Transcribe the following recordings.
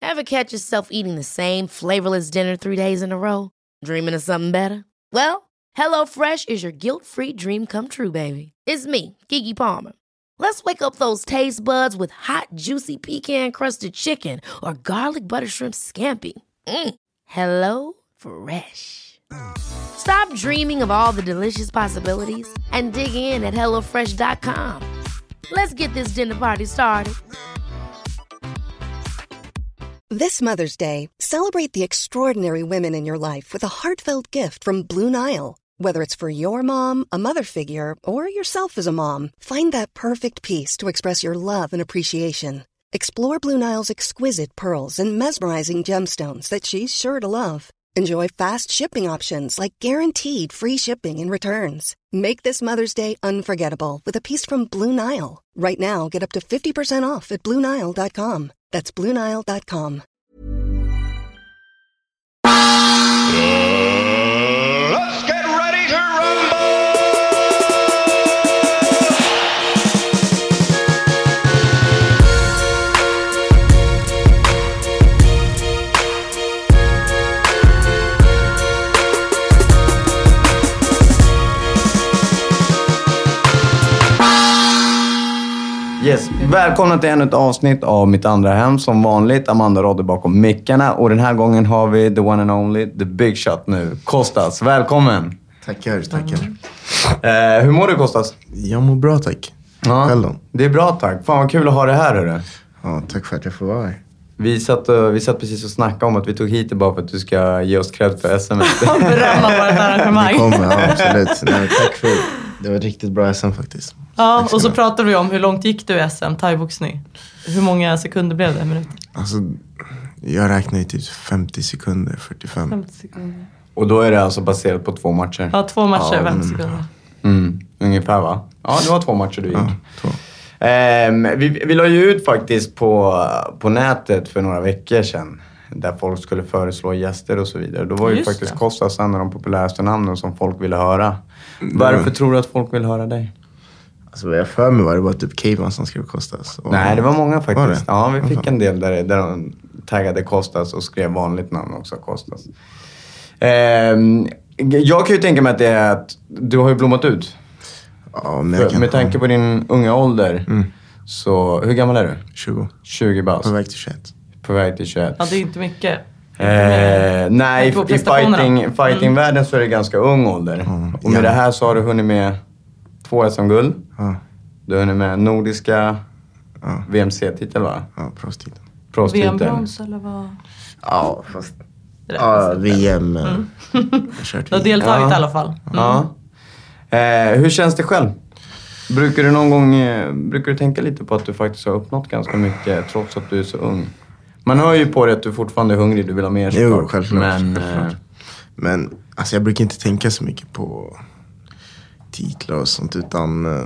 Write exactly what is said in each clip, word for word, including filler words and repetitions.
Ever catch yourself eating the same flavorless dinner three days in a row? Dreaming of something better? Well, HelloFresh is your guilt-free dream come true, baby. It's me, Keke Palmer. Let's wake up those taste buds with hot, juicy pecan-crusted chicken or garlic butter shrimp scampi. Mm. Hello Fresh. Stop dreaming of all the delicious possibilities and dig in at hello fresh dot com. Let's get this dinner party started. This Mother's Day, celebrate the extraordinary women in your life with a heartfelt gift from Blue Nile. Whether it's for your mom, a mother figure, or yourself as a mom, find that perfect piece to express your love and appreciation. Explore Blue Nile's exquisite pearls and mesmerizing gemstones that she's sure to love. Enjoy fast shipping options like guaranteed free shipping and returns. Make this Mother's Day unforgettable with a piece from Blue Nile. Right now, get up to fifty percent off at blue nile dot com. That's blue nile dot com. Let's get ready to rumble! Yes, välkomna till ännu ett avsnitt av Mitt andra hem. Som vanligt, Amanda Rodde bakom mickarna. Och den här gången har vi the one and only, the big shot nu. Kostas, välkommen! Tackar, tackar. Eh, hur mår du, Kostas? Jag mår bra, tack. Ja, Själv då? det är bra, tack. Fan vad kul att ha det här, hörru. Ja, tack för att jag får vara här. Vi satt, uh, vi satt precis och snackade om att vi tog hit det bara för att du ska ge oss cred för S M. Berömma vårt arrangemang. Det kommer, ja, absolut. Nej, tack för det. Det var ett riktigt bra S M faktiskt. Ja, och så pratade vi om hur långt gick du i S M, thaiboxning. Hur många sekunder blev det? Minuter? Alltså, jag räknar i typ femtio sekunder, fyrtiofem. femtio sekunder. Och då är det alltså baserat på två matcher? Ja, två matcher, ja, femtio sekunder. Mm, ungefär, va? Ja, det var två matcher du gick. Ja, två. Um, vi, vi la ju ut faktiskt på, på nätet för några veckor sedan. Där folk skulle föreslå gäster och så vidare. Då var ju Just faktiskt det. Kostas en av de populäraste namnen som folk ville höra. Varför tror du att folk vill höra dig? Alltså vad jag för mig var det bara typ Keyman som skulle Kostas. Och... Nej, det var många faktiskt. Var det? Ja, vi fick Varför? en del där, där de taggade Kostas och skrev vanligt namn också, Kostas. Um, jag kan ju tänka mig att det är att du har ju blommat ut. Ja, men jag För, kan... med tanke på din unga ålder. Mm. Så, hur gammal är du? tjugo. tjugo bast. På väg till tjugoett. På väg till tjugoett. Ja, det är inte mycket. Eh, nej, på i prestationerna. fighting, fightingvärlden så är det ganska ung ålder. Mm. Och med Ja. det här så har du hunnit med två S M-guld. Ja, Du har hunnit med nordiska ja, V M C-titel, va? ja, prostiden. Proffstitel. V M-brons eller vad? Ja, fast... Det Ja, räknas inte. V M. Mm. Jag har kört Du har V M. deltagit Ja. i alla fall. Mm. Ja. Eh, hur känns det själv? Brukar du någon gång eh, brukar du tänka lite på att du faktiskt har uppnått ganska mycket trots att du är så ung? Man hör ju på dig att du fortfarande är hungrig, du vill ha mer Jo, såklart. självklart. Men, självklart. eh, Men alltså jag brukar inte tänka så mycket på titlar och sånt utan eh,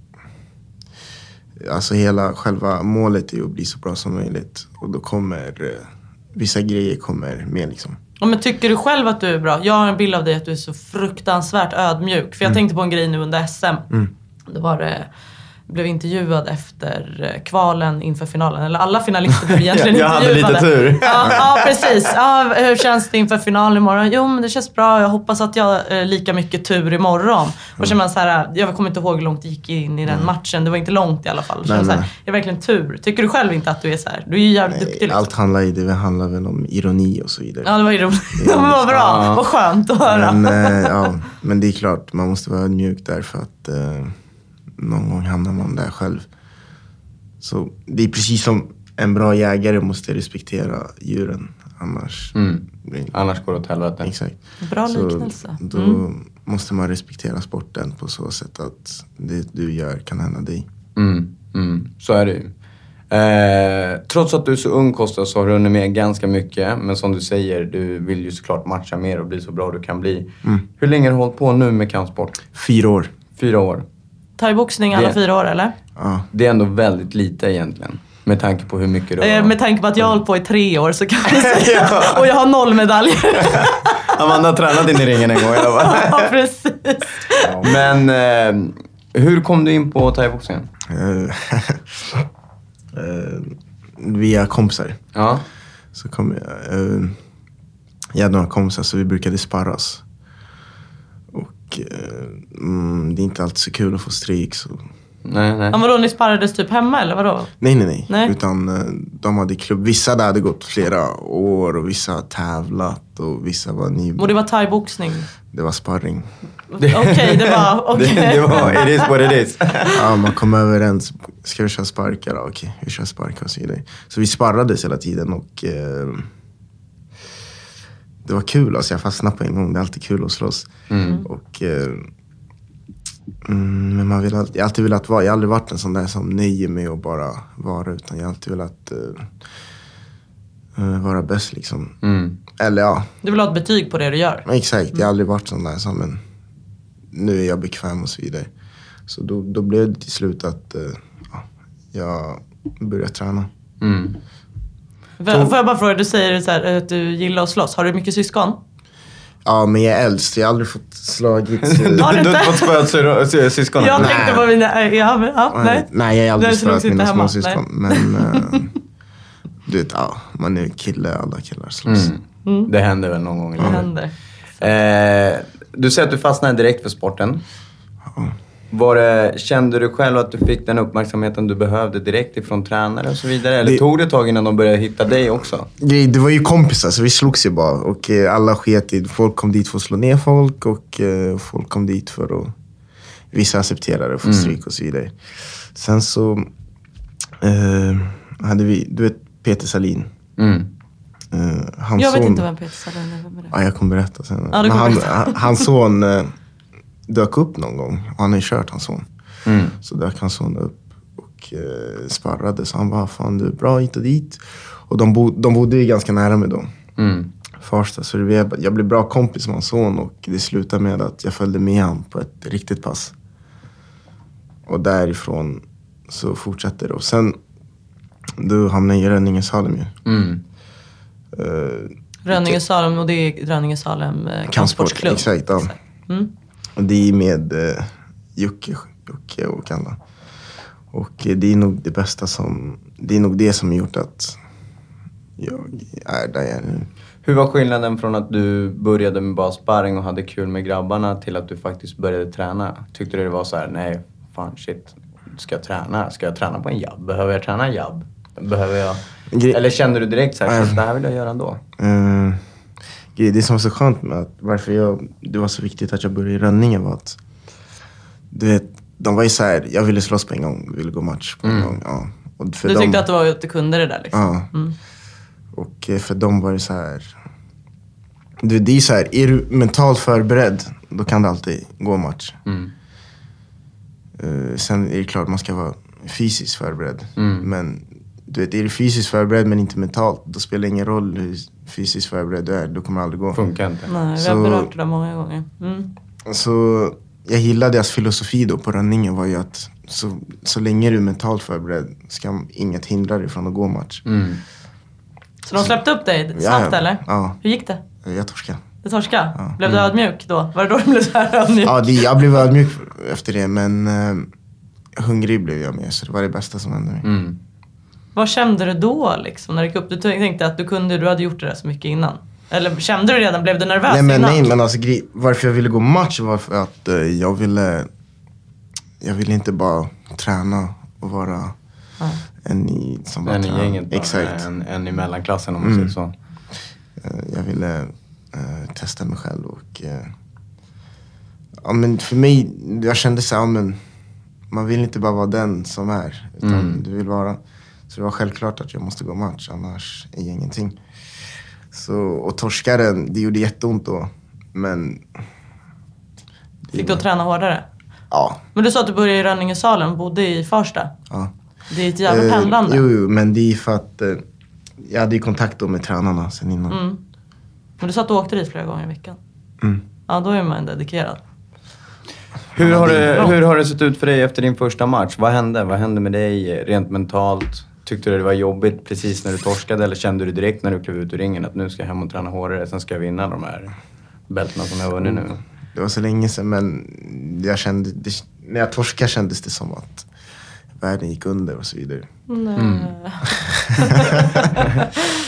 alltså hela själva målet är att bli så bra som möjligt och då kommer eh, vissa grejer kommer med liksom. Ja, men tycker du själv att du är bra? Jag har en bild av dig att du är så fruktansvärt ödmjuk. För jag tänkte på en grej nu under S M. Mm. Det var det... blev intervjuad efter kvalen inför finalen. Eller alla finalister blev egentligen Jag hade intervjuade. lite tur. Ja, ja, precis. Ja, hur känns det inför finalen imorgon? Jo, men det känns bra. Jag hoppas att jag har lika mycket tur imorgon. Och så man så här, jag kommer inte ihåg hur långt det gick in i den matchen. Det var inte långt i alla fall. Så Nej, så här, nej. det är verkligen tur. Tycker du själv inte att du är så här? Du är ju jävligt duktig liksom. Allt handlar, i det handlar väl om ironi och så vidare. Ja, det var ju roligt. Det var bra. Ja. Vad skönt att höra. Men, eh, ja, men det är klart, man måste vara ödmjuk där för att eh, någon gång hamnar man där själv. Så det är precis som en bra jägare måste respektera djuren. Annars... Mm. blir- Annars går det åt helvete. Exakt. Bra Så liknelse. då Mm. måste man respektera sporten på så sätt att det du gör kan hända dig. Mm, mm, så är det ju. Eh, trots att du är så ung, Kostas, så har du hunnit med ganska mycket. Men som du säger, du vill ju såklart matcha mer och bli så bra du kan bli. Mm. Hur länge har du hållit på nu med kampsport? Fyra år. Fyra år. Thaiboxning alla Det- fyra år, eller? Ja. Det är ändå väldigt lite egentligen. Med tanke på hur mycket du har. Eh, med tanke på att jag har hållit på i tre år så kan jag säga. Och jag har noll medaljer. Amanda har tränat in i ringen en gång i alla fall. Ja, precis. Men eh, hur kom du in på thaiboxningen? Eh, eh, via kompisar. Ja. Så kom jag... Uh, jag hade några kompisar så vi brukade sparras. Och uh, mm, det är inte alltid så kul att få stryk. Så... Nej, nej. Men vadå, ni sparrades typ hemma eller vadå? Nej, nej, nej. nej. Utan uh, de hade klubb. Vissa där hade gått flera år och vissa tävlat och vissa var ny. Och det var thai-boxning? Det var sparring. Okej, okay, det var... Okay. det, det var it is what it is. Ja, man kom överens. Ska vi köra sparkar? Okej, okay, vi kör sparkar och så vidare. Så vi sparrades hela tiden och eh, det var kul. Alltså jag fastnade på en gång. Det är alltid kul att slåss. Mm. Och, eh, mm, men man vill alltid, jag har alltid velat vara. Jag har aldrig varit en sån där som nöjer mig att bara vara. Utan jag har alltid velat eh, vara bäst liksom. Mm. Eller ja. Du vill ha ett betyg på det du gör? Exakt, jag har aldrig varit sån där som en... Nu är jag bekväm och så vidare. Så då, då blev det till slut att uh, ja, jag började träna. Mm. Så, får jag bara fråga, du säger så här, att du gillar att slåss. Har du mycket syskon? Ja, men jag är äldst. Jag har aldrig fått slagit. Har du inte? Du har inte fått spöat syskon? Jag nej. tänkte på mina... Ja, men, ja, nej. nej, jag har aldrig spöat mina små syskon. Men uh, du vet, ja, man är kille. Alla killar slåss. Mm. Mm. Det händer väl någon gång. Det händer. Eh, du säger att du fastnade direkt för sporten. Ja. Var det, kände du själv att du fick den uppmärksamheten du behövde direkt ifrån tränare och så vidare? Eller det, tog det ett tag innan de började hitta dig också? Det, det var ju kompisar, så vi slogs ju bara. Och eh, alla sket i. Folk kom dit för att slå ner folk. Och eh, folk kom dit för att... Vissa accepterade för stryk mm. och så vidare. Sen så... Eh, hade vi... Du vet Peter Salin. Mm. Uh, hans jag vet son, inte vem Peter Salin är. Vem är det? Ja, jag kommer berätta sen. Ja, Men han, berätta. hans son uh, dök upp någon gång. Och han har ju kört hans son. Mm. Så dök hans son upp och uh, sparrade. Så han bara, fan du är bra hit och dit. Och de, bo, de bodde ju ganska nära med dem. Mm. Farsta. Så det, jag blev bra kompis med hans son. Och det slutade med att jag följde med han på ett riktigt pass. Och därifrån så fortsatte det. Och sen då hamnade jag i Rönningesalem ju. Mm. Uh, Rönningesalem, och det är Rönningesalem eh, kampsportsklubb. Exakt, ja. Mm. Och det är med uh, Jocke, Jocke och alla. Och uh, det är nog det bästa som... Det är nog det som har gjort att jag är där jag är nu. Hur var skillnaden från att du började med bara sparring och hade kul med grabbarna till att du faktiskt började träna? Tyckte du det var så här, nej, fan shit, ska jag träna? Ska jag träna på en jabb? Behöver jag träna en jabb? Behöver jag... Gre- Eller kände du direkt så här, uh, det här vill jag göra ändå? Uh, det som var så skönt med att varför jag, det var så viktigt att jag började i Rönninge var att du vet, de var ju så här, jag ville slåss på en gång, ville gå match på en mm. gång. Ja. Och för du dem, tyckte att du, var, att du kunde det där liksom? Ja. Mm. Och för dem var det så här, du, det är så här, är du mentalt förberedd, då kan det alltid gå match. Mm. Uh, sen är det klart man ska vara fysiskt förberedd. Mm. Men du vet, är du fysiskt förberedd men inte mentalt, då spelar det ingen roll hur fysiskt förberedd du är. Då kommer det aldrig gå. Funkar inte. Nej, vi har berört det där många gånger. Mm. Så jag gillade deras filosofi då på Rönninge var ju att så, så länge du är mentalt förberedd ska inget hindra dig från att gå match. Mm. Så de släppte upp dig snabbt ja, eller? Ja. Hur gick det? Jag torskade. Du torskade? Ja. Blev du ödmjuk då? Var det då du blev så här ödmjuk? Ja, det, jag blev ödmjuk efter det, men uh, hungrig blev jag med. Så det var det bästa som hände mig. Mm. Vad kände du då liksom när du gick upp? Du tänkte att du kunde, du hade gjort det där så mycket innan. Eller kände du redan, blev du nervös nej, men, innan? Nej, men alltså varför jag ville gå match var för att uh, jag ville Jag ville inte bara träna och vara ja. en i som bara en i gänget bara, exakt. En, en i mellanklassen om man mm. säger så. Uh, jag ville uh, testa mig själv och uh, ja, men för mig, jag kände så här, men man vill inte bara vara den som är, utan mm. du vill vara. Så det var självklart att jag måste gå match, annars är ingenting. Så, och torskaren, det gjorde jätteont då. Men... Fick du att träna hårdare? Ja. Men du sa att du började i Rönningesalem, bodde i Farsta. Ja. Det är ett jävla eh, pendlande. Jo, jo, men det är för att eh, jag hade ju kontakt då med tränarna sen innan. Mm. Men du sa att du åkte dit flera gånger i veckan. Mm. Ja, då är man dedikerad. Hur har, det, hur har det sett ut för dig efter din första match? Vad hände? Vad hände med dig rent mentalt? Tyckte du det var jobbigt precis när du torskade? Eller kände du direkt när du klev ut ur ringen att nu ska jag hem och träna hårdare, sen ska jag vinna de här bälterna som jag har vunnit nu? Det var så länge sedan, men jag kände, det, när jag torskade kändes det som att världen gick under och så vidare. Nej. Mm.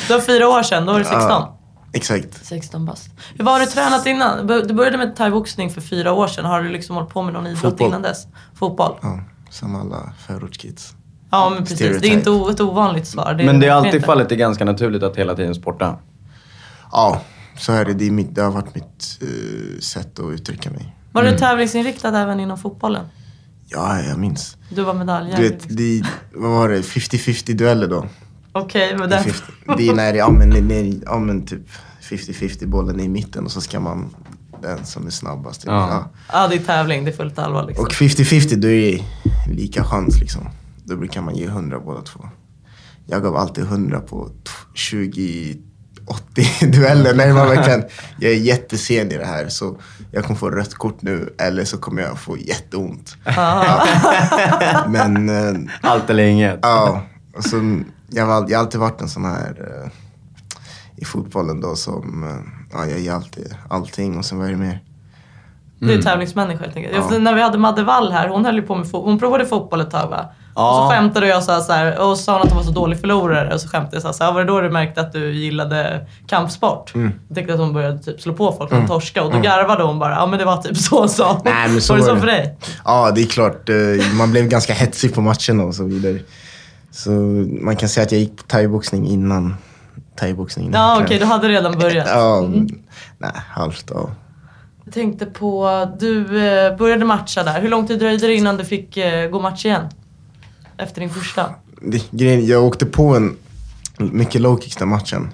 Du har fyra år sedan, då var du sexton. Ja, exakt. sexton bast. Hur var du tränat innan? Du började med thaiboxning för fyra år sedan. Har du liksom hållit på med någon idrott Fotboll. innan dess? Fotboll? Ja, som alla förortskids. Ja, men precis. Stereotype. Det är inte o- ett ovanligt svar. Det är Men det är verkligen alltid inte. fallet, det är ganska naturligt att hela tiden sporta. Ja, så är det. Det, är mitt, det har varit mitt uh, sätt att uttrycka mig. Var du tävlingsinriktad även inom fotbollen? Ja, jag minns. Du var medaljägare. Du vet, det, vad var det? femtio femtio dueller då. Okej, men Det är, den... femtio, det är när det, ja, men, när, ja, men typ femtio femtio bollen är i mitten och så ska man den som är snabbast. Typ. Ja. Ja. Ja, det är tävling. Det är fullt allvar liksom. Och femtio femtio, då är det lika chans liksom. Då brukar man ge hundra båda två. Jag gav alltid hundra på tjugo åttio dueller. Nej, man verkligen, jag är jättesen i det här så jag kommer få rött kort nu eller så kommer jag få jätteont. Ja. Men eh, Allt eller inget. ja, och så, jag, har, jag har alltid varit en sån här eh, i fotbollen då som, eh, ja, jag ger alltid allting och sen vad är det mer? Du är tävlingsmänniska helt enkelt. Ja. Ja. När vi hade Madde Wall här, hon höll ju på med fo- hon provade fotboll ett tag va? Ja. Och så skämtade jag så här, så här och sa hon att hon var så dålig förlorare och så skämtade jag så här, så här var det då du märkte att du gillade kampsport? Mm. Jag tänkte att hon började typ slå på folk och torska och då garvade hon bara, ja men det var typ så sa hon. Nej, men så var det var så det. för dig? Ja, det är klart. eh, Man blev ganska hetsig på matcherna och så vidare. Så man kan säga att jag gick på thaiboxning innan thaiboxning. Ja okej, okay, du hade redan börjat. Ja, Mm. nej, halvt ja. Jag tänkte på, du eh, började matcha där. Hur lång tid dröjde det innan du fick eh, gå match igen? Efter din första? Det, grejen, jag åkte på en mycket low kicks den matchen.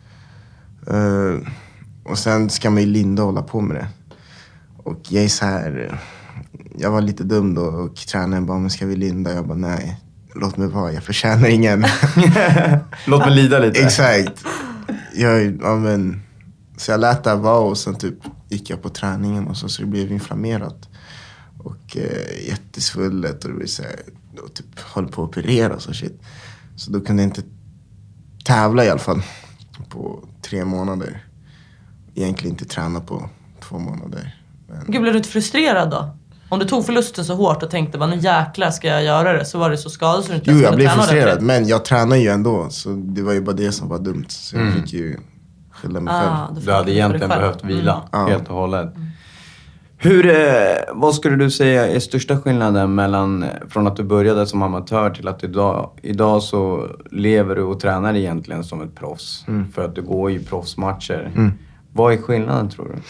Eh, och sen ska man ju linda och hålla på med det. Och jag är så här, eh, jag var lite dum då och tränaren bara, men ska vi linda? Jag bara, nej, låt mig vara, jag förtjänar ingen. Låt mig lida lite. Exakt. Jag, ja, men, så jag lät det vara och sen typ gick jag på träningen och så, så det blev inflammerat. Och eh, jättesvullet och det blev så här, och typ höll på att operera och så shit. Så då kunde jag inte tävla i alla fall på tre månader. Egentligen inte träna på två månader. Men, Gud, blev du inte frustrerad då? Om du tog förlusten så hårt och tänkte bara, nu jäklar ska jag göra det, så var det så skadad så du inte jo, ens jag kunde blev träna frustrerad, ordentligt. men jag tränar ju ändå. Så det var ju bara det som var dumt. Så jag fick ju skylla mig själv. Ah, då fick Du hade för egentligen dig själv. behövt vila Mm. helt och hållet. Hur, eh, vad skulle du säga är största skillnaden mellan, eh, från att du började som amatör till att idag, idag så lever du och tränar egentligen som ett proffs. För att du går ju proffsmatcher. Mm. Vad är skillnaden tror du?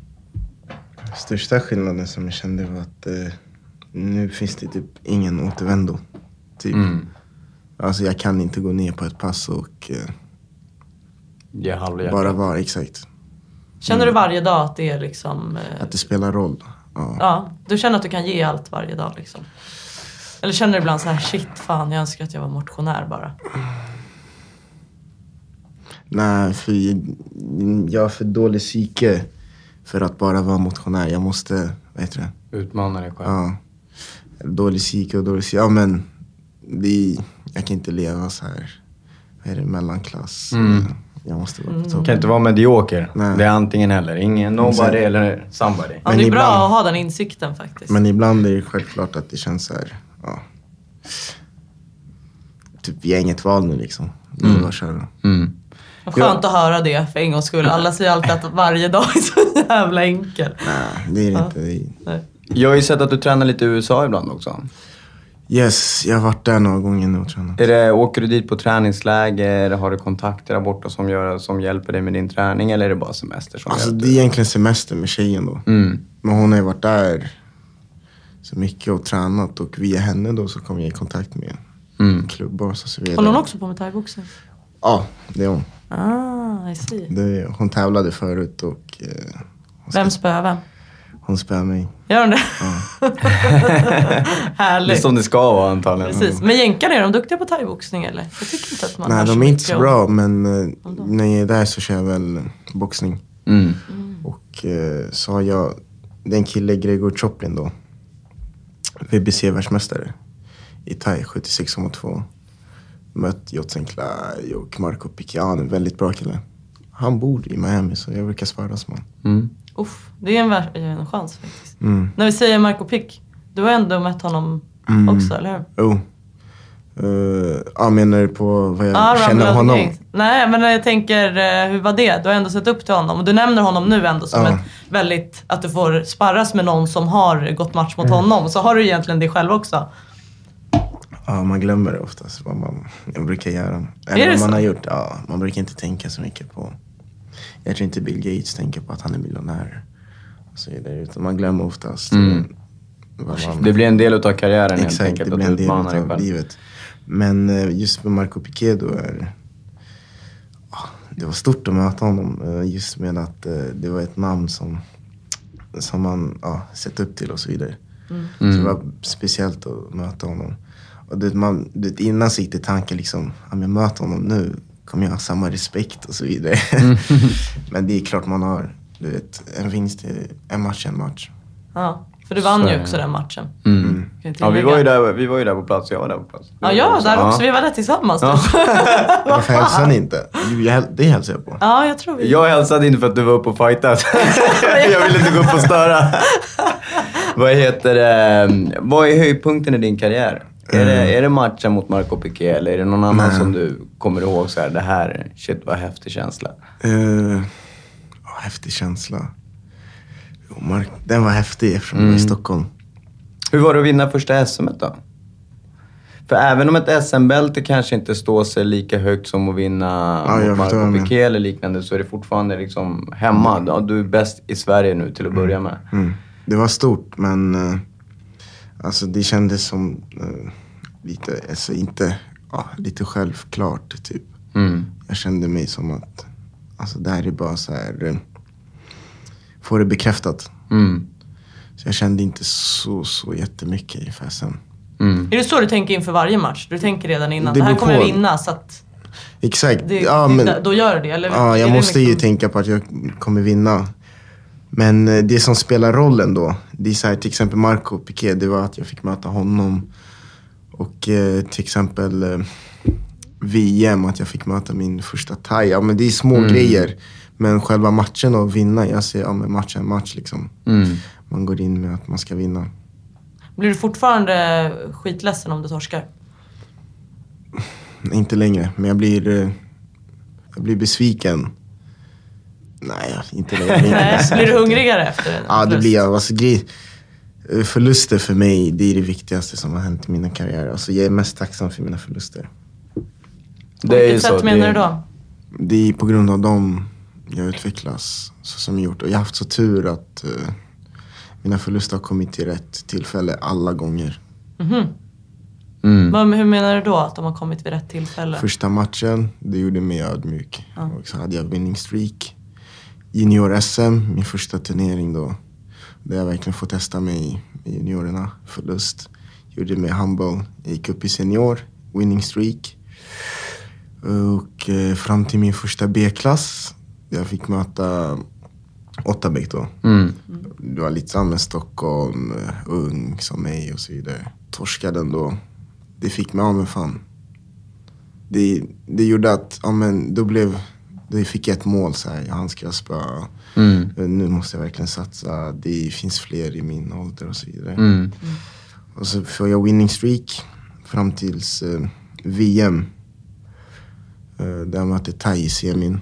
Största skillnaden som jag kände var att eh, nu finns det typ ingen återvändo. Typ. Mm. Alltså jag kan inte gå ner på ett pass och eh, Ge halvhjärtat. bara vara, exakt. Känner du varje dag att det är liksom... Eh, Att det spelar roll. Ja. ja, du känner att du kan ge allt varje dag liksom? Eller känner du ibland så här, shit fan, jag önskar att jag var motionär bara? Nej, för jag har för dålig psyke för att bara vara motionär. Jag måste, vad heter det? Utmana dig själv. Ja. Dålig psyke och dålig psyke. Ja, men det är, jag kan inte leva så här. Vad är det? Mellanklass. Mm. Jag måste vara på Mm. topp. Kan inte vara medioker. Nej. Det är antingen eller. Ingen nobody Sen- eller somebody. Ja, Men det är bra ibland- att ha den insikten faktiskt. Men ibland är det självklart att det känns så här. Ja. Typ, vi har inget val nu liksom. Nu är det bara att köra. Mm. Vad skönt att höra det för en gångs skull. Alla säger alltid att varje dag är så jävla enkel. Nej, det är det inte. Det är... Nej. Jag har ju sett att du tränar lite i U S A ibland också. Yes, jag har varit där några gånger nu och tränat. Är det, åker du dit på träningsläger? Har du kontakter där borta som, gör, som hjälper dig med din träning? Eller är det bara semester som Alltså gör att det är egentligen semester med tjejen då. Mm. Men hon har ju varit där så mycket och tränat. Och via henne då så kom jag i kontakt med Mm. klubbar och så vidare. Håller hon också på med thaiboxning? Ja, det är hon. Ah, I see. Det är, hon tävlade förut och eh, hon, Vem spöar vem? hon spöar mig. Gör hon det? Det är Härligt. som det ska vara antagligen. Precis. Men jänkarna, är de duktiga på thaiboxning eller? Jag tycker inte att man Nej, hör de är inte mycket så om- bra men eh, Ändå. när jag är där så kör jag väl boxning. Mm. Och eh, så har jag, den kille Gregor Choplin då, V B C-världsmästare i thai, sjuttiosex komma två. Mött Jotsen Klai och Marco Picciano, en väldigt bra kille. Han bor i Miami så jag brukar svara som han. Mm. Uff, det är en, vär- en chans faktiskt. Mm. När vi säger Marco Pick, du har ändå mött honom Mm. också, eller hur? Oh. Uh, ja, menar du på vad jag ah, känner av honom? Kings. Nej, men jag tänker, hur var det? Du har ändå sett upp till honom. Och du nämner honom nu ändå som ja. ett väldigt... Att du får sparras med någon som har gått match mot mm. honom. Så har du egentligen det själv också. Ja, man glömmer det oftast vad man jag brukar göra. Eller vad man så? har gjort. Ja, man brukar inte tänka så mycket på... Jag tror inte Bill Gates tänker på att han är miljonär. Och så vidare. Utan man glömmer oftast... Mm. Vad man... Det blir en del av karriären. Exakt, det blir en del av livet. Men just med Marco Piqué då är... Det var stort att möta honom. Just med att det var ett namn som, som man ja, sett upp till och så vidare. Mm. Så det var speciellt att möta honom. Och det, man, det innan sitter tanken liksom, om jag möter honom nu kommer jag ha samma respekt och så vidare. Mm. Men det är klart man har, du vet, en vinst är en match, en match. Ja, för du vann så, ju också den matchen. Mm. Mm. Ja, vi var, ju där, vi var ju där på plats, jag var där på plats. Ja, jag var där också, ja. Vi var där tillsammans. Ja. Varför hälsade ni inte? Det hälsade jag på. Ja, jag tror vi. Jag hälsade inte för att du var uppe och fightade. Jag ville inte gå upp och störa. Vad heter det? Vad är höjdpunkten i din karriär? Mm. Är, det, är det matchen mot Marco Piqué eller är det någon annan Nej. som du kommer ihåg så här, det här, shit vad häftig känsla? Uh, oh, häftig känsla. Oh, Mark, den var häftig eftersom mm. jag var i Stockholm. Hur var det att vinna första S M-et då? För även om ett S M-bälte kanske inte står sig lika högt som att vinna ja, mot Marco Piqué eller liknande, så är det fortfarande liksom hemma. Mm. Ja, du är bäst i Sverige nu till att börja med. Mm. Det var stort, men uh, alltså det kändes som uh, lite, alltså inte, ja, lite självklart typ. Mm. Jag kände mig som att alltså det här är bara så här uh, få det bekräftat. Mm. Så jag kände inte så, så jättemycket i F S M. Mm. Är det så du tänker inför varje match? Du tänker redan innan, det, det här kommer jag vinna så att... Exakt. Det, ja, det, men, då gör du det, eller? Ja, jag måste liksom... ju tänka på att jag kommer vinna. Men det som spelar rollen då, det är så här, till exempel Marco Piqué, det var att jag fick möta honom. Och eh, till exempel eh, V M, att jag fick möta min första thai. Ja, men det är små mm. grejer. Men själva matchen och vinna, jag ser ja, men match är en match liksom. Mm. Man går in med att man ska vinna. Blir du fortfarande skitledsen om du torskar? Inte längre, men jag blir, jag blir besviken. Nej, inte längre. Nej, blir du hungrigare efter en Ja, det blir jag. Alltså, förluster för mig, det är det viktigaste som har hänt i mina karriärer. Alltså, jag är mest tacksam för mina förluster. På vilket sätt menar du då? Det är på grund av dem jag utvecklas så som jag gjort. Och jag har haft så tur att uh, mina förluster har kommit till rätt tillfälle alla gånger. Mm-hmm. Mm. Men hur menar du då att de har kommit vid rätt tillfälle? Första matchen, det gjorde mig ödmjuk. Ja. Och så hade jag winning streak. Junior-S M, min första turnering då. Där jag verkligen får testa mig i juniorerna. Förlust. Gjorde mig humble. Jag gick upp i senior, winning streak. Och eh, fram till min första B-klass. Jag fick möta Ottabäck då. Mm. Det var lite samma Stockholm, ung som mig och så vidare. Torskade den då. Det fick mig av med fan. Det, det gjorde att, ja men då blev, då fick jag ett mål så här. Han ska spöa. Mm. Nu måste jag verkligen satsa. Det finns fler i min ålder och så vidare. Mm. Mm. Och så får jag winning streak fram tills eh, V M. Eh, där jag mötte Thai i semin.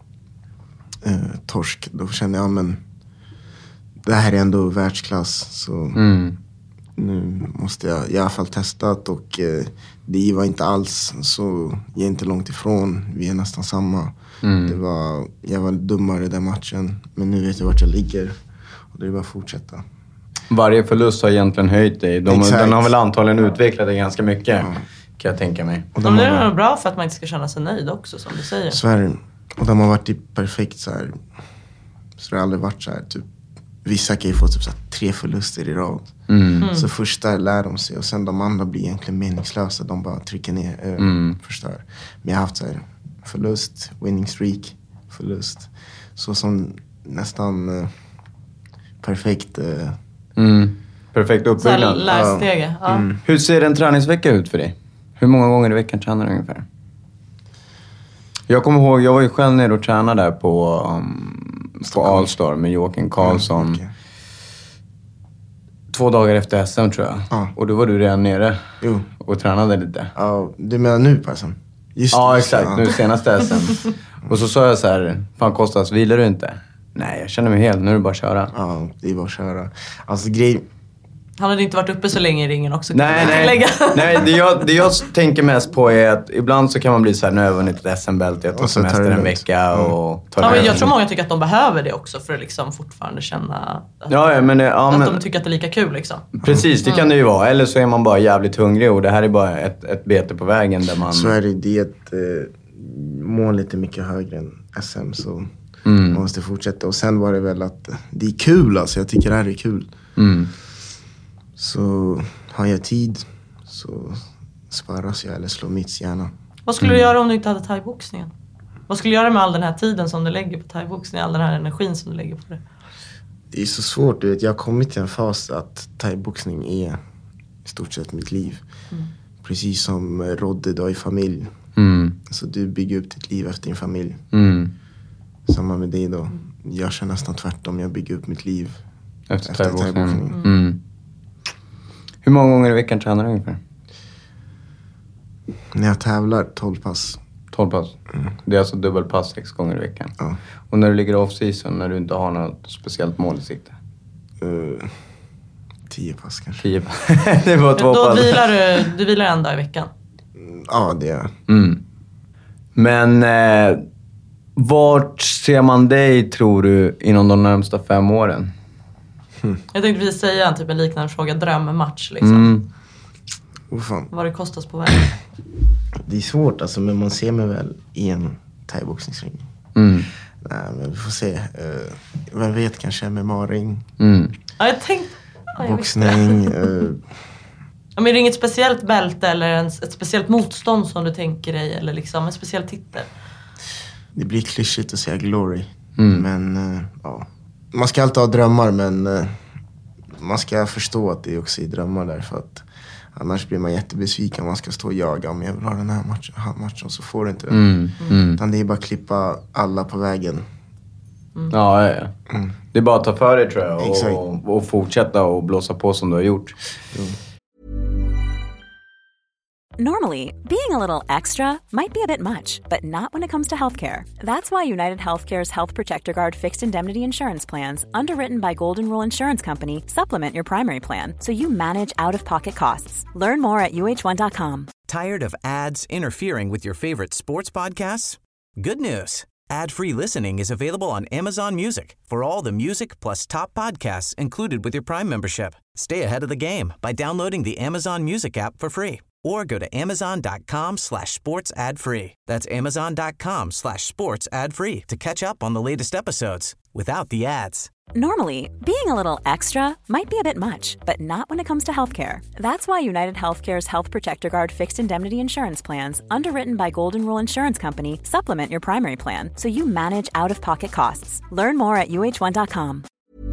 Eh, torsk. Då kände jag, men det här är ändå världsklass. Så mm. nu måste jag i alla fall testat. Och eh, det var inte alls så, jag är inte långt ifrån. Vi är nästan samma. Mm. Det var, jag var dummare den matchen. Men nu vet jag vart jag ligger. Och det är bara att fortsätta. Varje förlust har egentligen höjt dig. De, den har väl antagligen utvecklat dig ganska mycket. Ja. Kan jag tänka mig. Och de det är nog bra för att man inte ska känna sig nöjd också, som du säger. Sverige. Och de har varit typ perfekt så här. Så det har aldrig varit så här. Typ, vissa kan ju få typ så här, tre förluster i rad. Mm. Mm. Så första lär de sig. Och sen de andra blir egentligen meningslösa. De bara trycker ner. Äh, mm. Förstör. Men jag har haft så här. Förlust, winning streak, förlust. Så som nästan äh, perfekt... Äh, mm. Perfekt uppbyggnad. Så lärstege. Ja. Mm. Hur ser en träningsvecka ut för dig? Hur många gånger i veckan tränar du ungefär? Jag kommer ihåg, jag var ju själv nere och tränade där på, um, på Allstar med Joakim Karlsson. Mm, okay. två dagar efter S M tror jag. Ja. Och då var du redan nere Jo. och tränade lite. Ja, du menar nu på S M? Just Ja, det, exakt. ja. Nu senaste S M. Och så sa jag så här, fan Kostas, vilar du inte? Nej, jag känner mig helt. Nu är det bara att köra. Ja, det är bara att köra. Alltså grej... Han hade inte varit uppe så länge i ringen också. Nej, nej. nej det, jag, det jag tänker mest på är att ibland så kan man bli så här, nu har jag vunnit ett S M-bälte, jag tar Och så tar semester det en lugnt. vecka och tar Ja, det men jag lugnt. tror många tycker att de behöver det också för att liksom fortfarande känna att, Ja, ja, men, det- ja, att men de tycker att det är lika kul liksom. precis, det kan det ju vara. Eller så är man bara jävligt hungrig och det här är bara ett, ett bete på vägen där man... Så är det, det är ett eh, målet är mycket högre än S M, så Mm. man måste fortsätta. Och sen var det väl att det är kul, alltså jag tycker det här är kul. Mm. Så har jag tid så sparras jag eller slår mitt gärna. Vad skulle du göra om du inte hade thaiboxningen? Vad skulle du göra med all den här tiden som du lägger på thaiboxning, all den här energin som du lägger på det? Det är så svårt, du vet. Jag har kommit till en fas att thaiboxning är i stort sett mitt liv. Mm. Precis som Rodde, du har ju familj. Mm. Så du bygger upp ditt liv efter din familj. Mm. Samma med dig då. Jag känner nästan tvärtom, jag bygger upp mitt liv Efter efter thaiboxning. thaiboxning. Mm. Hur många gånger i veckan tränar du ungefär? När jag tävlar, tolv pass. tolv pass. Det är alltså dubbelpass sex gånger i veckan. Ja. Och när du ligger off-season, när du inte har något speciellt mål i sikte? Uh, tio pass kanske. tio pass. Det var två Då pass. vilar du, du vilar en dag i veckan. Ja, det är Mm. Men eh, vart ser man dig, tror du, inom de närmsta fem åren? Jag tänkte precis säga en typ en liknande fråga, drömmatch liksom. Mm. oh, fan. Vad det kostas på väg. Det är svårt alltså, men man ser mig väl i en thaiboxningsring. Mm. Nej, men vi får se. Uh, vem vet, kanske M M A-ring, Mm. Ja, jag tänkte... Ja, jag visste det. boxning. Uh, Ja, men är det inget speciellt bälte eller en, ett speciellt motstånd som du tänker dig? Eller liksom en speciell titel? det blir klyschigt att säga glory. Mm. Men uh, ja. Man ska alltid ha drömmar, men uh, man ska förstå att det också är drömmar där. För att annars blir man jättebesviken. Man ska stå och jaga om jag vill ha den här matchen, här matchen, så får du inte det. Mm. Mm. Utan det är bara att klippa alla på vägen. Ja, ja, ja. Mm. Det är bara att ta för dig, tror jag. Exakt. Och, och fortsätta och blåsa på som du har gjort. Normally, being a little extra might be a bit much, but not when it comes to healthcare. That's why United Healthcare's Health Protector Guard fixed indemnity insurance plans, underwritten by Golden Rule Insurance Company, supplement your primary plan so you manage out-of-pocket costs. Learn more at U H one dot com. Tired of ads interfering with your favorite sports podcasts? Good news. Ad-free listening is available on Amazon Music for all the music plus top podcasts included with your Prime membership. Stay ahead of the game by downloading the Amazon Music app for free or go to amazon.com slash sports ad free. That's amazon.com slash sports ad free to catch up on the latest episodes without the ads. Normally, being a little extra might be a bit much, but not when it comes to healthcare. That's why United Healthcare's Health Protector Guard fixed indemnity insurance plans, underwritten by Golden Rule Insurance Company, supplement your primary plan so you manage out-of-pocket costs. Learn more at U H one dot com.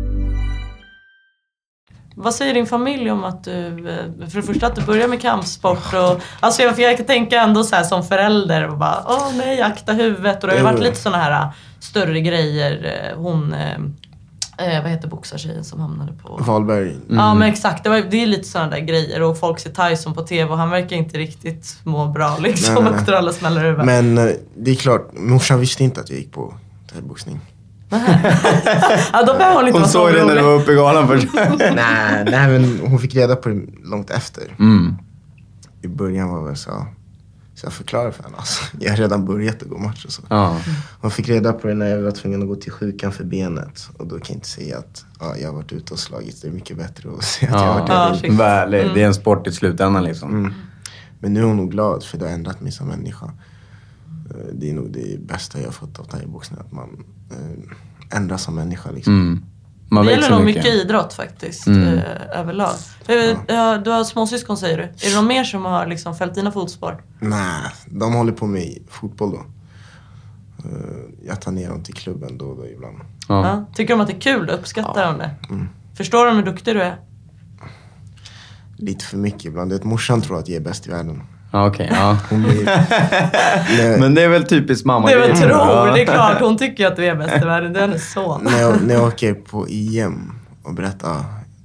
Vad säger din familj om att du, för det första att du börjar med kampsport och, alltså jag, jag kan tänka ändå så här som förälder och bara, åh nej, akta huvudet, och det har ju varit lite såna här större grejer, hon, eh, vad heter boxartjejen som hamnade på Wahlberg. Mm. Ja, men exakt, det, var, det är lite såna där grejer och folk ser Tyson på tv och han verkar inte riktigt må bra liksom Nej, nej, nej. efter alla smällar över. Men eh, det är klart, morsan visste inte att jag gick på thaiboxning. Ja, då behöver hon inte Hon vara så såg det när orolig. du var uppe i galan först. nej, nej, men hon fick reda på det långt efter. Mm. I början var det så, så jag förklarade för henne. Alltså, jag har redan börjat att gå match och så. Ja. Hon fick reda på det när jag var tvungen att gå till sjukan för benet. Och då kan jag inte säga att ja, jag har varit ute och slagit. Det är mycket bättre att säga att jag har varit Ja, där. shit. Väl, det är en sport i slutändan liksom. Mm. Men nu är hon nog glad, för det har ändrat mig som människa. Eh, Det är nog det bästa jag har fått av thaiboxning, att man eh, ändras som människa liksom. Mm. Man Det växer gäller nog mycket idrott faktiskt, Mm. eh, överlag. Ja. Du har småsyskon, säger du. Är det någon mer som har liksom följt dina fotspår? Nej, de håller på med fotboll då. Eh, Jag tar ner dem till klubben då och då ibland. Ja. Ja. Tycker de att det är kul? Uppskattar Ja. de det? Mm. Förstår de hur duktig du är? Lite för mycket ibland. Det är att morsan tror att jag är bäst i världen. Ja, okej. Ja. Hon blir... Nej, Men det är väl typiskt mamma. Det är väl grejer. tror, Ja. det är klart. Hon tycker att du är bäst i världen. Det är hennes son. när, jag, när jag åker på E M och berättar,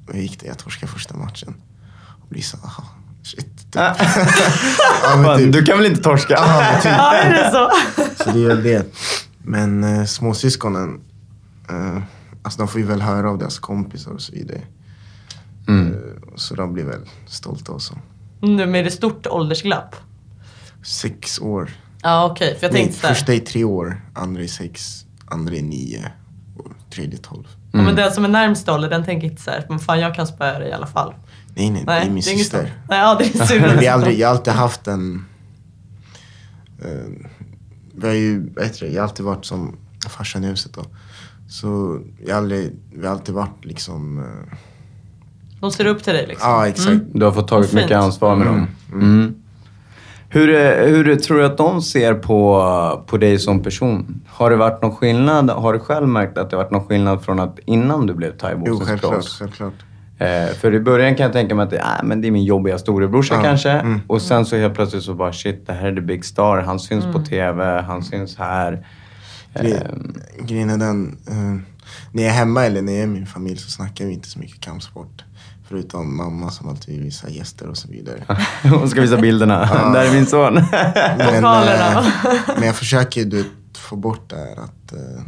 hur gick det? Jag torskade första matchen. Och blir så, aha, shit. Typ. Ah. Ja, men typ. Du kan väl inte torska? Ja, men typ. Ja, är det så? Så det är väl det. Men eh, småsyskonen, eh, alltså de får ju väl höra av deras kompisar och så vidare. Mm. Eh, så de blir väl stolta och så. Nu med det stort åldersglapp. Sex år. Ja, okej. Okay, för jag Nej, tänkte så här. första är tre år, andra är sex, andra är nio och tredje tolv. Ja, men den som är närmst ålder, den tänker inte så här, men fan jag kan spöa dig i alla fall. Nej, nej, det är min syster. Nej, ja, det är Men syster. vi har aldrig, jag har alltid haft en... Uh, vi har ju, vad heter det, jag har alltid varit som farsan i huset då. Så jag har aldrig, vi har alltid varit liksom... Uh, De ser upp till dig liksom. Ja, exakt. Mm. Du har fått tagit Fint. mycket ansvar med dem. Mm. Mm. Hur, hur tror du att de ser på, på dig som person? Har det varit någon skillnad? Har du själv märkt att det har varit någon skillnad från att innan du blev Jo, självklart, thaiboxningsproffs? självklart. Eh, för i början kan jag tänka mig att det, äh, men det är min jobbiga storebrorsa Ja, kanske. mm. Och sen så helt plötsligt så bara shit, det här är the big star. Han syns Mm. på tv, han syns här. Gre- Eh, Grejen är den, uh, när jag är hemma eller när jag är med min familj så snackar vi inte så mycket kampsport. Förutom mamma som alltid vill visa gäster och så vidare. Hon ska visa bilderna. Ja. Där är min son. Men, Vokalerna. eh, men jag försöker du vet, få bort det här att... Uh,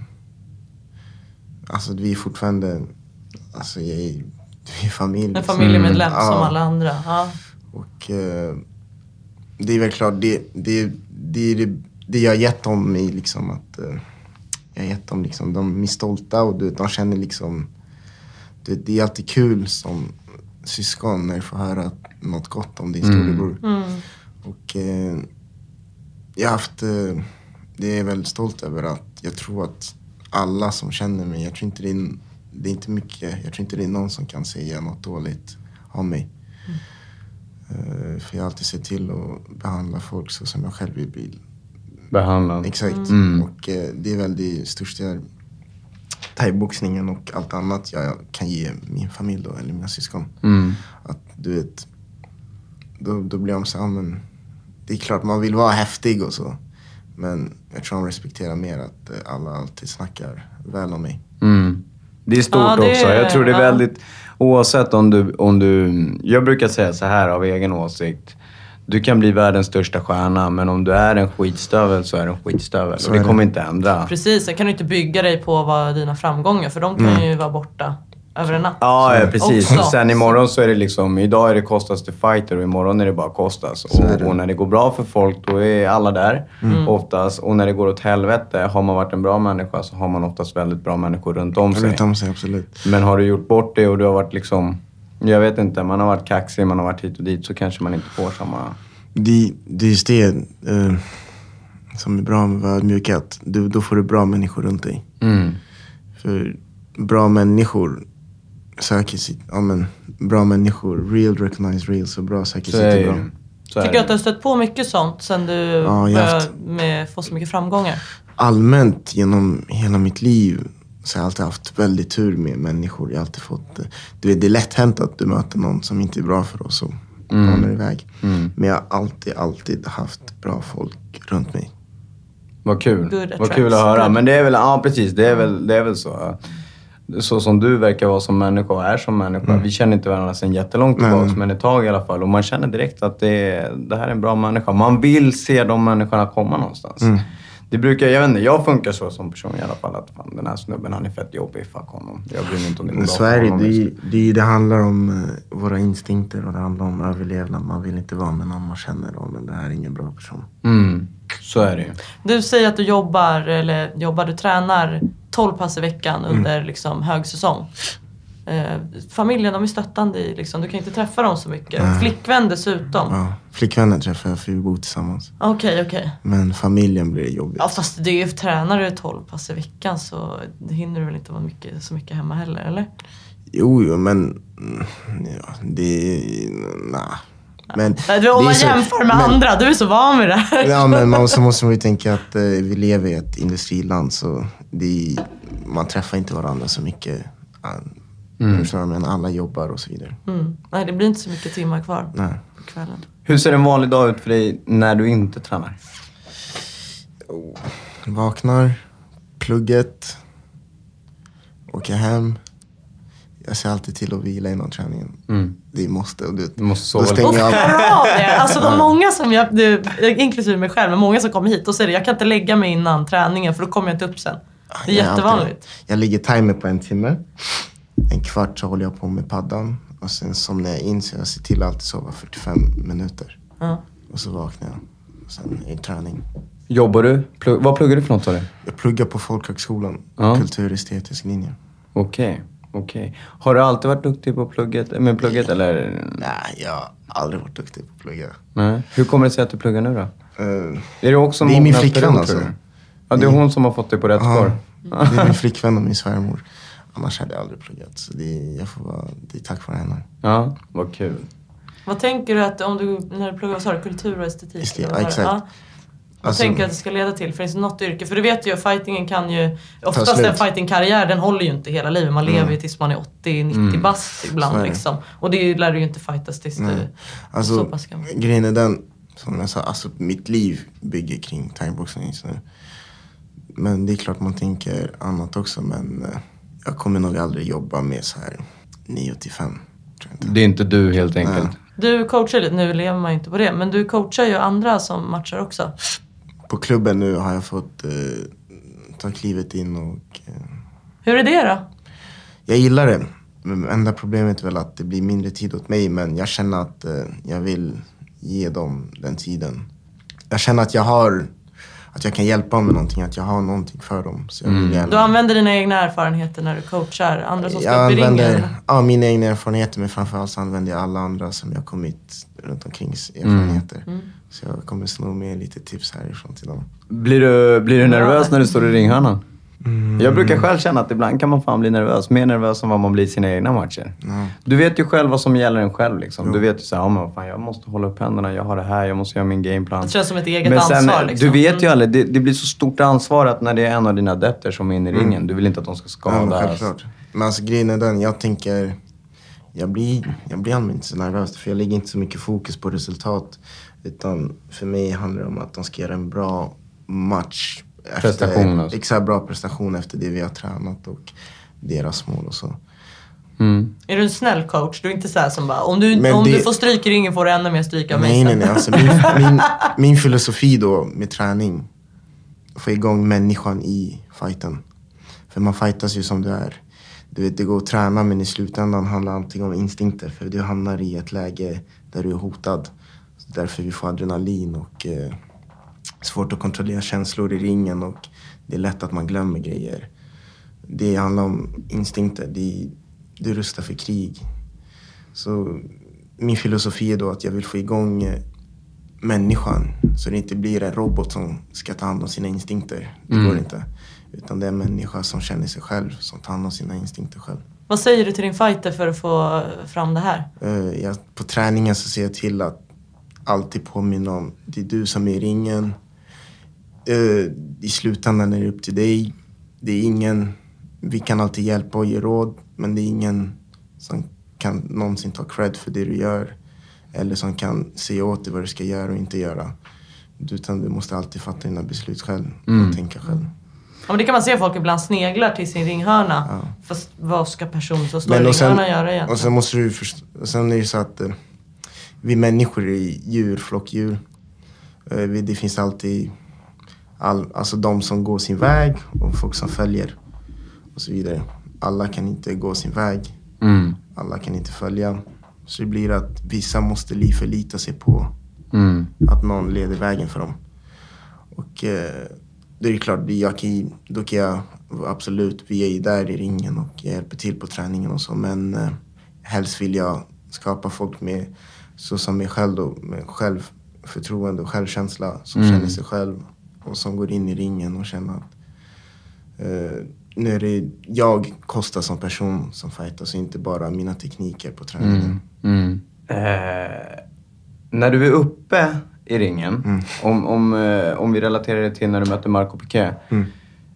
alltså vi är fortfarande... Alltså jag är, vi är familj. En familjemedlem Mm. som Ja. alla andra. Ja. Och uh, det är väl klart, det, det, det, det, det jag har gett dem är liksom att... Uh, jag har gett dem liksom, de är stolta och du vet, de känner liksom... Du vet, det är alltid kul som syskon när du får höra något gott om din storebror. Mm. Och eh, jag har haft, eh, det är väldigt stolt över att jag tror att alla som känner mig, jag tror inte det är, det är inte mycket, jag tror inte det är någon som kan säga något dåligt om mig. Mm. Eh, för jag har alltid sett till att behandla folk så som jag själv vill bli. Behandlad. Exakt. Mm. Och eh, det är väl det största thaiboxningen och allt annat jag kan ge min familj då, eller mina syskon. Mm. Att du vet, då, då blir de så här, men det är klart man vill vara häftig och så. Men jag tror de respekterar mer att eh, alla alltid snackar väl om mig. Mm. Det är stort Ja, det är- också. Jag tror det är ja. väldigt... Oavsett om du, om du... Jag brukar säga så här av egen åsikt. Du kan bli världens största stjärna, men om du är en skitstövel så är du en skitstövel. Så Och det är det. kommer inte ändra. Precis, jag kan du inte bygga dig på vad dina framgångar, för de kan Mm. ju vara borta över en natt. Ja, ja, precis. Också. Och sen imorgon så är det liksom... Idag är det Kostas the fighter och imorgon är det bara Kostas. Så är Och, det. och när det går bra för folk, då är alla där. Mm. Oftast. Och när det går åt helvete, har man varit en bra människa så har man oftast väldigt bra människor runt om Jag sig. vet om sig, absolut. Men har du gjort bort det och du har varit liksom... Jag vet inte, man har varit kaxig, man har varit hit och dit, så kanske man inte får samma... Det, det är just det eh, som är bra med att vara ödmjukhet. Du, då får du bra människor runt dig. Mm. För bra människor söker sitt... Ja, men, bra människor, real recognize real, så bra söker Så är sitt det bra. ju. Så är Tycker du att det. du har stött på mycket sånt sen du jag har började haft- med, få så mycket framgångar? Allmänt genom hela mitt liv så har jag alltid haft väldigt tur med människor. Jag har alltid fått... eh, Du vet, det är lätt hänt att du möter någon som inte är bra för oss och Mm. hamnar iväg. Mm. Men jag har alltid, alltid haft bra folk runt mig. Vad kul. Good Vad kul att attracts höra. good. Men det är väl, ja precis, det är väl, det är väl så. Så som du verkar vara som människa och är som människa. Vi känner inte varandra sedan jättelångt Nej, tillbaka, nej. men ett tag i alla fall. Och man känner direkt att det, är, det här är en bra människa. Man vill se de människorna komma någonstans. Mm. Det brukar, jag vet inte, jag funkar så som person i alla fall. Att fan, den här snubben, han är fett jobbig, fuck honom. Jag bryr mig inte om det går Men bra så är för det, honom, det, liksom. det, det handlar om eh, våra instinkter och det handlar om överlevnad. Man vill inte vara med någon man känner om, men det här är ingen bra person. Mm, så är det ju. Du säger att du jobbar, eller jobbar, du tränar tolv pass i veckan Mm. under liksom högsäsong. Eh, familjen, de är stöttande i liksom, du kan inte träffa dem så mycket. Nej. Flickvän dessutom. Ja, flickvänner träffar jag för vi bor tillsammans. Okej, okej. Men familjen blir jobbigt. Ja, fast det är ju, tränar du tolv pass i veckan så det hinner du väl inte vara mycket, så mycket hemma heller, eller? Jo, jo, men... mm, Ja, det... Nah. Men, Nej, du, om det är man så- jämför med men- andra, du är så van med det här. Ja, men man, så måste man ju tänka att eh, vi lever i ett industriland så det är, man träffar inte varandra så mycket. Mm. Förstår du? Men alla jobbar och så vidare. Mm. Nej, det blir inte så mycket timmar kvar Nej. på kvällen. Hur ser en vanlig dag ut för dig när du inte tränar? Vaknar, plugget, åker hem. jag ser alltid till att vila innan träningen. Mm. Det måste. Och du, du måste sova. Då stänger jag av det. Alltså de många som jag, det, inklusive mig själv, men många som kommer hit och säger jag kan inte lägga mig innan träningen för då kommer jag inte upp sen. Det är jag jättevanligt. Alltid, jag ligger timer på en timme. En kvart så håller jag på med paddan. Och sen somnar jag in så jag ser till att alltid sova fyrtiofem minuter. Mm. Och så vaknar jag. Och sen är träning. Jobbar du? Plugg, vad pluggar du för något? Eller? Jag pluggar på Folkhögskolan. Ja. Kulturestetisk linje. Okej, okay, okej. Okay. Har du alltid varit duktig på plugget, med plugget eller? Nej, jag har aldrig varit duktig på att plugga. Nej. Hur kommer det sig att du pluggar nu då? Uh, är det också det är min flickvän alltså. Ja, det är hon som har fått dig på rätt spår. Ja, det är min flickvän och min svärmor. Annars hade jag aldrig pluggat. Så det är, jag får vara, det är tack vare henne. Ja, vad kul. Vad tänker du att om du, när du pluggar, vad sa du, kultur och estetik? Esti- ja, exakt. Ja. Vad alltså, tänker du att det ska leda till? För det finns något yrke. För du vet ju, fightingen kan ju... Oftast en fightingkarriär, den håller ju inte hela livet. Man mm. lever ju tills man är åttio nittio mm. bast ibland liksom. Och det lär du ju inte fightas tills mm. du alltså, så pass gammal. Grejen är den, som jag sa, alltså mitt liv bygger kring thaiboxning just nu. Men det är klart man tänker annat också. Men jag kommer nog aldrig jobba med så här nio till fem. Det är inte du helt enkelt. Nej. Du coachar lite, nu lever man ju inte på det. Men du coachar ju andra som matchar också. På klubben nu har jag fått eh, ta klivet in och... Eh, Hur är det då? Jag gillar det. Men enda problemet är väl att det blir mindre tid åt mig. Men jag känner att eh, jag vill ge dem den tiden. Jag känner att jag har... Att jag kan hjälpa dem med någonting. Att jag har någonting för dem. Så jag vill gärna... Du använder dina egna erfarenheter när du coachar andra som ska jag upp i använder, ringen? Ja, mina egna erfarenheter. Men framförallt så använder jag alla andra som jag kommit runt omkring erfarenheter. Mm. Mm. Så jag kommer sno med lite tips härifrån till dem. Blir du, blir du nervös när du står i ringhörnan? Mm. Jag brukar själv känna att ibland kan man fan bli nervös. Mer nervös än vad man blir i sina egna matcher. Mm. Du vet ju själv vad som gäller en själv. Liksom. Du vet ju så här, ja, men fan, jag måste hålla upp händerna. Jag har det här, jag måste göra min gameplan. Det känns som ett eget men sen, ansvar. Liksom. Du vet ju aldrig, det, det blir så stort ansvar att när det är en av dina adepter som är inne i mm. ringen. Du vill inte att de ska skadas. Ja, men alltså grejen är den, jag tänker... Jag blir, jag blir allmänt inte så nervös. För jag lägger inte så mycket fokus på resultat. Utan för mig handlar det om att de ska göra en bra match. Prestation alltså. Exakt, bra prestation efter det vi har tränat och deras mål och så. Mm. Är du en snäll coach? Du är inte så här som bara, om du, om det, du får stryk i ringen får du ännu mer stryk av mig. Nej, nej, nej. Alltså, min, min, min filosofi då med träning, få igång människan i fighten. För man fightas ju som du är. Du vet, det går att träna, men i slutändan handlar allting om instinkter. För du hamnar i ett läge där du är hotad. Så därför vi får adrenalin och eh, svårt att kontrollera känslor i ringen. Och det är lätt att man glömmer grejer. Det handlar om instinkter. Det, du rustar för krig. Så min filosofi är då att jag vill få igång eh, människan. Så det inte blir en robot som ska ta hand om sina instinkter. Det mm. går inte. Utan det är en människa som känner sig själv, som tar hand om sina instinkter själv. Vad säger du till din fighter för att få fram det här? Uh, jag, på träningen så ser jag till att alltid påminna om det är du som är i ringen. Uh, I slutändan är det upp till dig. Det är ingen, vi kan alltid hjälpa och ge råd, men det är ingen som kan någonsin ta cred för det du gör. Eller som kan säga åt dig vad du ska göra och inte göra. Utan du måste alltid fatta dina beslut själv och mm. tänka själv. Ja, men det kan man se, folk ibland sneglar till sin ringhörna. Ja. Fast vad ska personen som står i ringhörnan göra egentligen? Och sen måste du förstå, och sen är det så att eh, vi människor är djur, flockdjur. Eh, vi, det finns alltid all, alltså de som går sin väg och folk som följer och så vidare. Alla kan inte gå sin väg. Mm. Alla kan inte följa. Så det blir att vissa måste förlita sig på mm. att någon leder vägen för dem. Och eh, det är klart, jag kan, då kan jag absolut, vi är ju där i ringen och jag hjälper till på träningen och så. Men eh, helst vill jag skapa folk med, så som mig själv då, med självförtroende och självkänsla. Som mm. känner sig själv och som går in i ringen och känner att eh, nu är det jag kostar som person som fightar, så inte bara mina tekniker på träningen. Mm. Mm. Eh, när du är uppe i ringen, mm. om, om, eh, om vi relaterar det till när du möter Marco Piquet. Mm.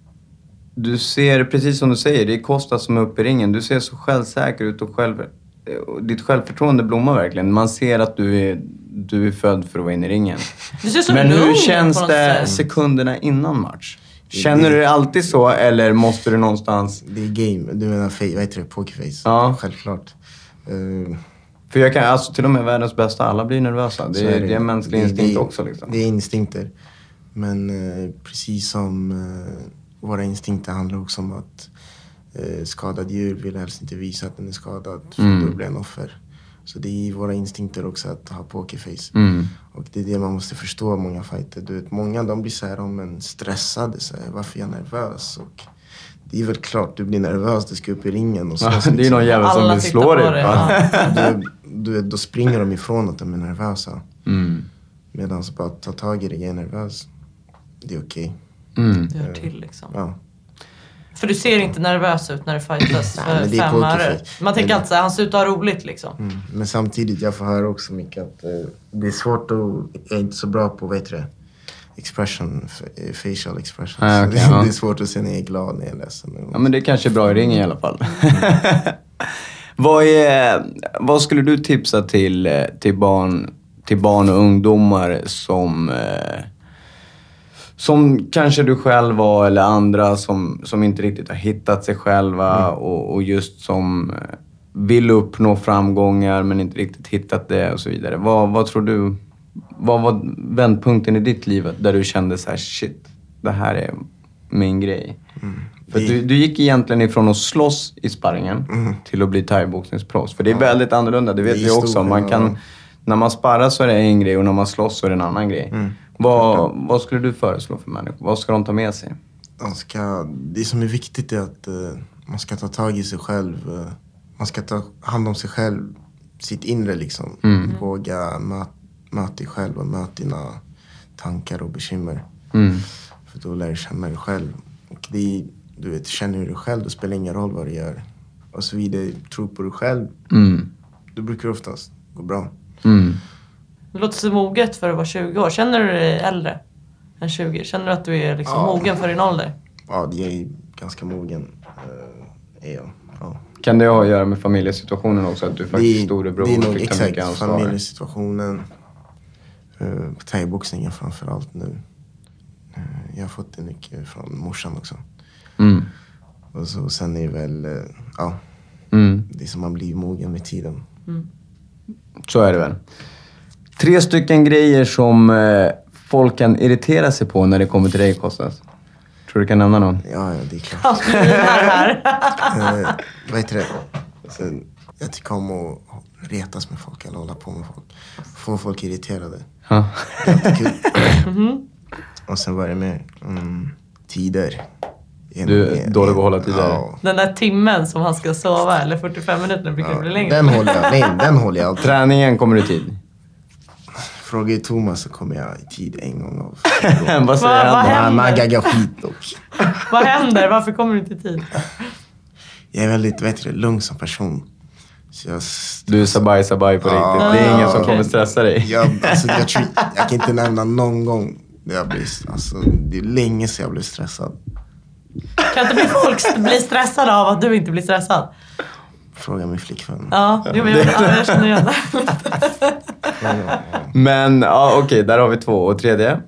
Du ser, precis som du säger, det är Costa som är uppe i ringen. Du ser så självsäker ut och själv, ditt självförtroende blommar verkligen. Man ser att du är, du är född för att vara inne i ringen. Du ser så Men hur lugn känns på något det sätt. sekunderna innan match? Känner du det alltid så eller måste du någonstans... Det är game. Du menar, vad heter det? Pokerface. Ja. Självklart. Uh, För jag kan, alltså till och med världens bästa, alla blir nervösa. Det är, är det. det är en mänsklig det, instinkt det, också liksom. Det är instinkter. Men uh, precis som uh, våra instinkter handlar också om att uh, skadad djur vill helst inte visa att den är skadad. För Mm. då blir en offer. Så det är våra instinkter också att ha pokerface. Mm. Och det är det man måste förstå många fighter. Du vet, många de blir så här om en stressade. Så här, varför är jag nervös? Och det är väl klart, du blir nervös, du ska upp i ringen. Och så, Ja, så det är någon jävel som Alla vill tittar slå på dig. det, Ja. ja. du, du, Då springer de ifrån att de är nervösa. Mm. Medan så bara ta tag i det, jag är nervös. Det är okej. Mm. Det hör till liksom. Ja. För du ser inte nervös ut när du fightas Nej, för men det är fem pokerface. öre. Man tänker Men- alltid såhär, han ser ut att ha roligt liksom. Mm. Men samtidigt, jag får höra också mycket att eh, det är svårt att... Jag är inte så bra på, vad heter det? Expression, f- facial expression. Ah, Så okej, det, ja. det är svårt att se när jag är glad, när jag är ledsen. Ja, men det kanske är bra i ringen i alla fall. vad, är, vad skulle du tipsa till, eh, till, barn, till barn och ungdomar som... Eh, som kanske du själv var eller andra som, som inte riktigt har hittat sig själva Mm. och, och just som eh, vill uppnå framgångar men inte riktigt hittat det och så vidare. Vad, vad tror du, vad var vändpunkten i ditt liv där du kände så här: shit, det här är min grej? Mm. För Det- du, du gick egentligen ifrån att slåss i sparringen Mm. till att bli thaiboxningsproffs. För det är väldigt annorlunda, det vet Det är vi också. stor Man kan, skillnad. när man sparrar så är det en grej och när man slåss så är det en annan grej. Mm. Vad, vad skulle du föreslå för människor? Vad ska de ta med sig? De ska, det som är viktigt är att eh, man ska ta tag i sig själv. eh, man ska ta hand om sig själv, sitt inre liksom. Mm. Våga möta möt dig själv och möta dina tankar och bekymmer. Mm. För då lär du känna dig själv. Och det är, du vet, känner du dig själv, då spelar ingen roll vad du gör. Och så vidare, tro på dig själv. Mm. Då brukar det oftast gå bra. Mm. Det låter så moget för att vara tjugo år. Känner du dig äldre än tjugo? Känner du att du är liksom Ja. mogen för din ålder? Ja, jag är ganska mogen. Uh, är jag. Ja. Kan det ha att göra med familjesituationen också? Att du faktiskt storebror det är nog fick ta mycket exakt ansvar? familjesituationen. Uh, på thaiboxningen framförallt nu. Uh, jag har fått det mycket från morsan också. Mm. Och så, sen är det väl, uh, ja, Mm. det är som man blir mogen med tiden. Så är det väl. Tre stycken grejer som eh, folk kan irritera sig på när det kommer till dig, Kostas. Tror du kan nämna någon? Ja, ja, det är klart. Alltså, vi är här. uh, vad heter det? Så, jag tycker om att retas med folk eller hålla på med folk. Få folk irriterade. Ja. Det är alltid kul. Och sen var det med mm, tider. Du är dålig på att hålla tider. Ja. Den där timmen som han ska sova, eller fyrtiofem minuter, brukar det bli längre. Den håller jag, nej, den håller jag alltid. Träningen kommer i tid. Frågar ju Thomas så kommer jag i tid en gång av. Vad säger Vad- vad han då? händer? Man, man gaggar skit dock. Vad händer? Varför kommer du inte i tid? Jag är väldigt, vet du, lugn som person. Så jag, Du är sabaj sabaj på Ja. riktigt. Det är ingen som okej. kommer stressa dig. jag, alltså, jag, tror, jag kan inte nämna någon gång där jag blir, alltså, det är länge sedan jag blev stressad. Kan inte bli folk bli stressade av att du inte blir stressad? Fråga min flickvän. Ja, jo, men jag, ja, jag känner igen det. Men ja, okej, där har vi två. Och tredje?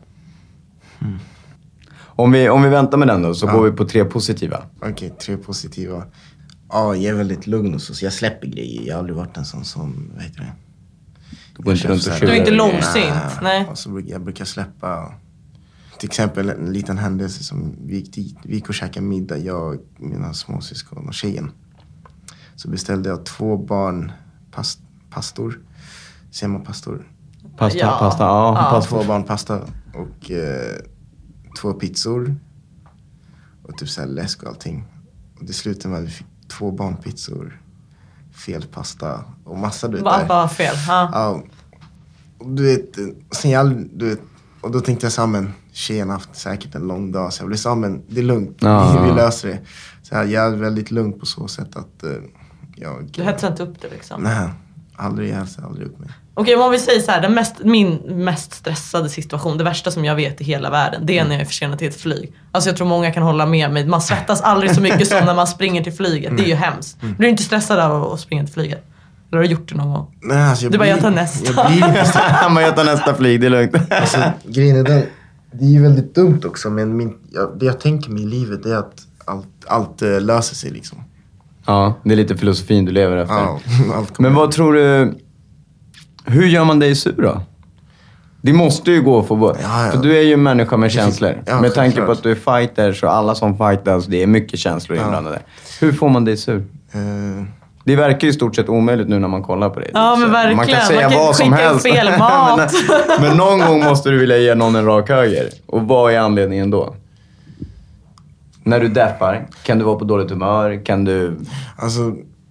Om vi, om vi väntar med den då, så Ja. går vi på tre positiva. Okej, tre positiva. Ja, jag är väldigt lugn och så, så jag släpper grejer. Jag har aldrig varit en sån som, vad heter det? Du går inte runt och Så här- Du är inte tjurar. långsint, nej. Och så brukar jag brukar släppa, till exempel en liten händelse som vi gick dit. Vi gick och käkade middag, jag, mina småsyskon och tjejen. Så beställde jag två barn past, pastor. Säger man pastor? Pasta, Ja. pasta, ja. Ja. Pasta. Två barn pasta och eh, två pizzor. Och typ så här läsk och allting. Och det slutade med att vi fick två barnpizzor, fel pasta och massa du vet Bara, där. bara fel. Ja. Ja, och du vet, sen jag, du vet, och då tänkte jag så här, men tjejen har haft säkert en lång dag. Så jag blev så här, men det är lugnt, Ja. vi löser det. Så här, jag är väldigt lugn på så sätt att eh, jag... Du hetsar inte upp det liksom. Nej, aldrig, jag hetsar aldrig upp mig. Okej, om vi säger så här, den mest, min mest stressade situation, det värsta som jag vet i hela världen, det är när jag är försenad till ett flyg. Alltså jag tror många kan hålla med mig. Man svettas aldrig så mycket som när man springer till flyget. Det är ju hemskt. Blir du inte stressad av att springa till flyget? Eller har du gjort det någon gång? Nej, alltså, jag Du bara, blir- jag tar nästa. Jag blir inte stressad. Han bara, jag tar nästa flyg, det är lugnt. Alltså, grejen är den, det är ju väldigt dumt också, men min, jag, det jag tänker med i livet är att allt, allt uh, löser sig liksom. Ja, det är lite filosofin du lever efter. Ja, allt men vad tror du, hur gör man dig sur då? Det måste ju gå för, ja, ja. För du är ju en människa med känslor. Ja, med tanke på att du är fighter, så alla som fightas, det är mycket känslor inblandade. Ja. Hur får man dig sur? Uh... Det verkar ju i stort sett omöjligt nu när man kollar på det. Ja, men verkligen. Man kan säga man kan vad som helst. Fel mat. men, men någon gång måste du vilja ge någon en rak höger. Och vad är anledningen då? När du deppar, kan du vara på dåligt humör? Kan du... Alltså...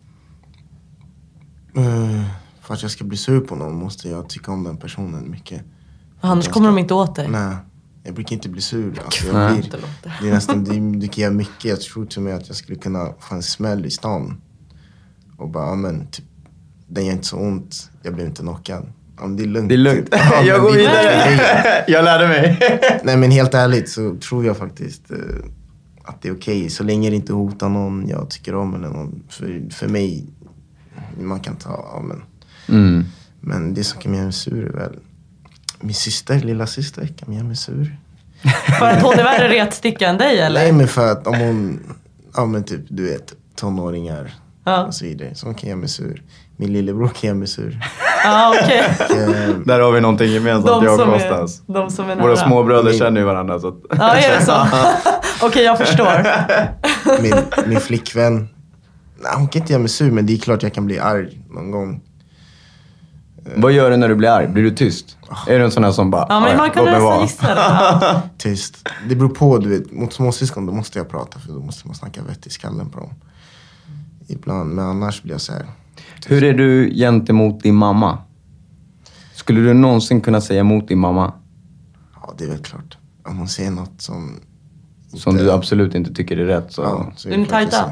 Uh, för att jag ska bli sur på någon måste jag tycka om den personen mycket. Annars ska... kommer de inte åt dig. Nej, jag brukar inte bli sur. Alltså, jag blir... Det är nästan... Det, det kan göra mycket. Jag tror till mig att jag skulle kunna få en smäll i stan. Och bara, men typ, den gör inte så ont. Jag blev inte knockad. Ja, men det är lugnt. Det är lugnt. Ja, jag går vidare. Jag lärde mig. Nej, men helt ärligt så tror jag faktiskt uh, att det är okej. Okay. Så länge det inte hotar någon jag tycker om eller någon. För, för mig, man kan ta, ja men. Mm. Men det som kan göra mig sur är väl min syster, lilla syster kan göra mig sur. För att hon är värre retsticka än dig, eller? Nej, men för att om hon, ja men typ, du vet, tonåringar. Ja. Och så vidare. Som kan göra mig sur. Min lillebror kan göra mig sur. Ja, okej. Okay. Där har vi någonting gemensamt, jag och Kostas. De som är nära. Våra småbröder känner ju varandra. Så att... Ja, är det så? Okej, okay, jag förstår. min, min flickvän, nej, hon kan inte göra mig sur, men det är klart jag kan bli arg någon gång. Vad gör du när du blir arg? Blir du tyst? Oh. Är du en sån här som bara... Ja, men man kan nästan gissa det. Tyst. Det beror på, du vet. Mot småsyskon, då måste jag prata, för då måste man snacka vett i skallen på dem. Ibland, men annars blir jag så här. Tyst. Hur är du gentemot din mamma? Skulle du någonsin kunna säga emot din mamma? Ja, det är väl klart. Om hon säger något som... Inte... Som du absolut inte tycker är rätt, så... Ja, så är är ni tajta?